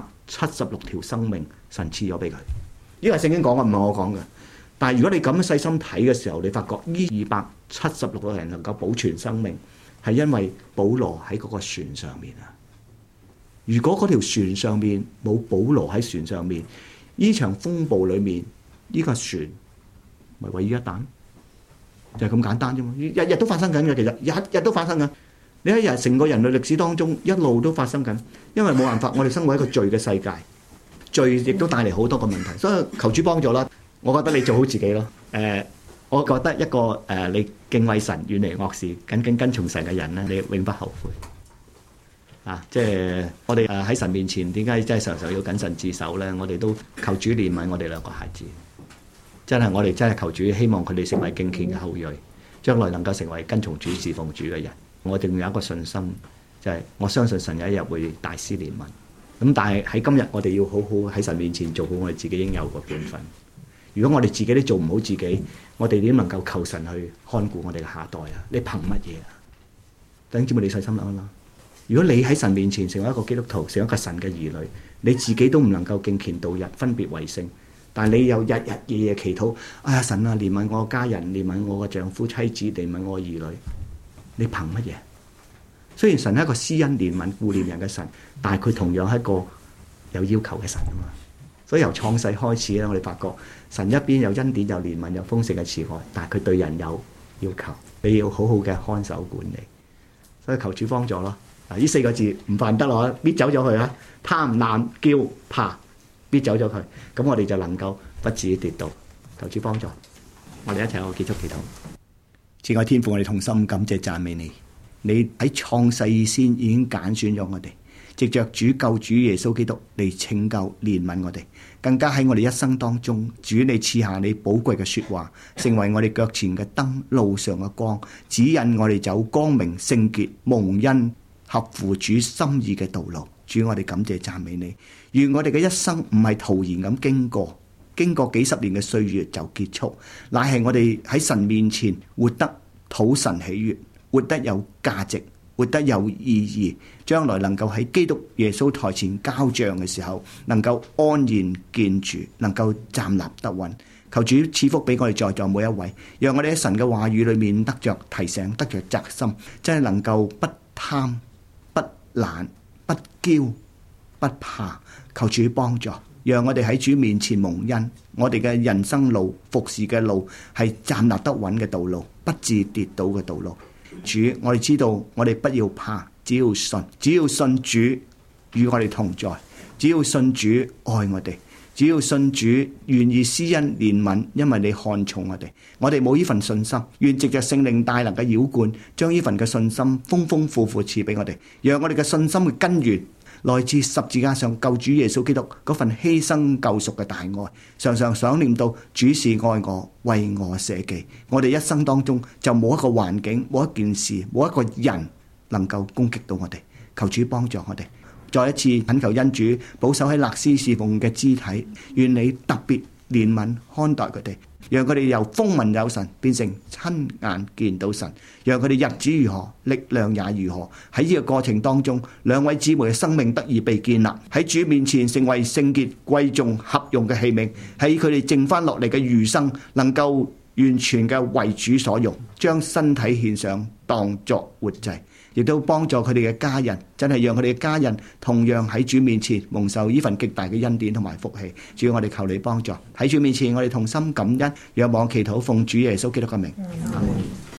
276條生命神賜咗俾佢。呢個係聖經講嘅，唔係我講嘅。但係如果你咁樣細心睇嘅時候，你發覺呢276個人能夠保存生命，係因為保羅喺嗰個船上面啊。如果嗰條船上面冇保羅喺船上面，呢場風暴裏面呢個船咪毀於一旦，就係咁簡單啫嘛。日日都發生緊嘅，其實日日都發生緊。你一日成個人類歷史當中一路都發生緊，因為冇辦法，我哋生活喺一個罪嘅世界，罪亦都帶嚟好多個問題，所以求主幫助啦。我覺得你做好自己咯。我覺得一個你敬畏神、遠離惡事、緊緊跟從神嘅人咧，你永不後悔。即係我哋喺神面前，點解真係常常要謹慎自守咧？我哋都求主憐憫我哋兩個孩子，真係我哋真係求主，希望佢哋成為敬虔嘅後裔，將來能夠成為跟從主、侍奉主嘅人。我哋有一個信心，就係我相信神有一日會大施憐憫。咁但係喺今日，我哋要好好喺神面前做好我哋自己應有嘅本分。如果我哋自己都做唔好自己，我哋點能夠求神去看顧我哋嘅下一代啊？你憑乜嘢啊？弟兄姊妹，你細心諗一諗。如果你喺神面前成為一個基督徒，成為一個神嘅兒女，你自己都唔能夠敬虔度日，分別為聖，但係你又日日夜夜祈禱，哎呀神啊，憐憫我家人，憐憫我嘅丈夫妻子，憐憫我嘅兒女。你憑乜嘢？雖然神係一個施恩憐憫顧念人嘅神，但係佢同樣係一個有要求嘅神啊嘛。所以由創世開始咧，我哋發覺神一邊有恩典、有憐憫、有豐盛嘅慈愛，但係佢對人有要求，你要好好嘅看守管理。所以求主幫助咯。呢4個字唔犯得咯，搣走咗佢啦。貪婪、驕、怕，搣走咗佢，咁我哋就能夠不至於跌倒。求主幫助，我哋一齊去結束祈禱。慈愛天父，我哋同心感謝讚美你。你喺創世先已經揀選咗我哋，藉着主救主耶穌基督嚟拯救憐憫我哋，更加喺我哋一生當中，主你賜下你寶貴嘅說話，成為我哋腳前嘅燈，路上嘅光，指引我哋走光明聖潔蒙恩合乎主心意嘅道路。主，我哋感謝讚美你，願我哋嘅一生唔係徒然咁經過幾十年嘅歲月就結束，乃係我哋喺神面前活得討神喜悅，活得有價值， 活得有意義，將來能夠喺基督耶穌台前交帳嘅時候，能夠安然見主，能夠站立得穩。求主賜福俾我哋在座每一位，讓我哋喺神嘅話語裏面得着提醒，得着責心，真係能夠不貪、不懶、不驕、不怕。求主幫助，讓我哋喺主面前蒙恩，我哋嘅人生路、服侍嘅路係站立得穩嘅道路，不致跌倒嘅道路。主，我哋知道我哋不要怕，只要信主與我哋同在，只要信主愛我哋，只要信主願意施恩憐憫，因為你看重我哋。我哋冇呢份信心，願藉着聖靈大能嘅澆灌，將呢份嘅信心豐豐富富賜俾我哋，讓我哋嘅信心嘅根源來自十字架上救主耶穌基督嗰份犧牲救贖嘅大愛，常常想念到主是愛我，為我捨己。我哋一生當中就冇一個環境、冇一件事、冇一個人能夠攻擊到我哋。求主幫助我哋。再一次懇求恩主保守喺勒斯侍奉嘅肢體，願你特別憐憫看待佢哋，讓佢哋由風聞有神變成親眼見到神，讓佢哋日子如何，力量也如何。喺呢個過程當中，兩位姊妹嘅生命得以被建立，喺主面前成為聖潔、貴重、合用嘅器皿，喺佢哋剩翻落嚟嘅餘生，能夠完全嘅為主所用，將身體獻上當作活祭。亦都幫助佢哋嘅家人，真係讓佢哋嘅家人同樣喺主面前蒙受呢份極大嘅恩典同埋福氣。主，我哋求你幫助，喺主面前我哋同心感恩，仰望祈禱，奉主耶穌基督嘅名。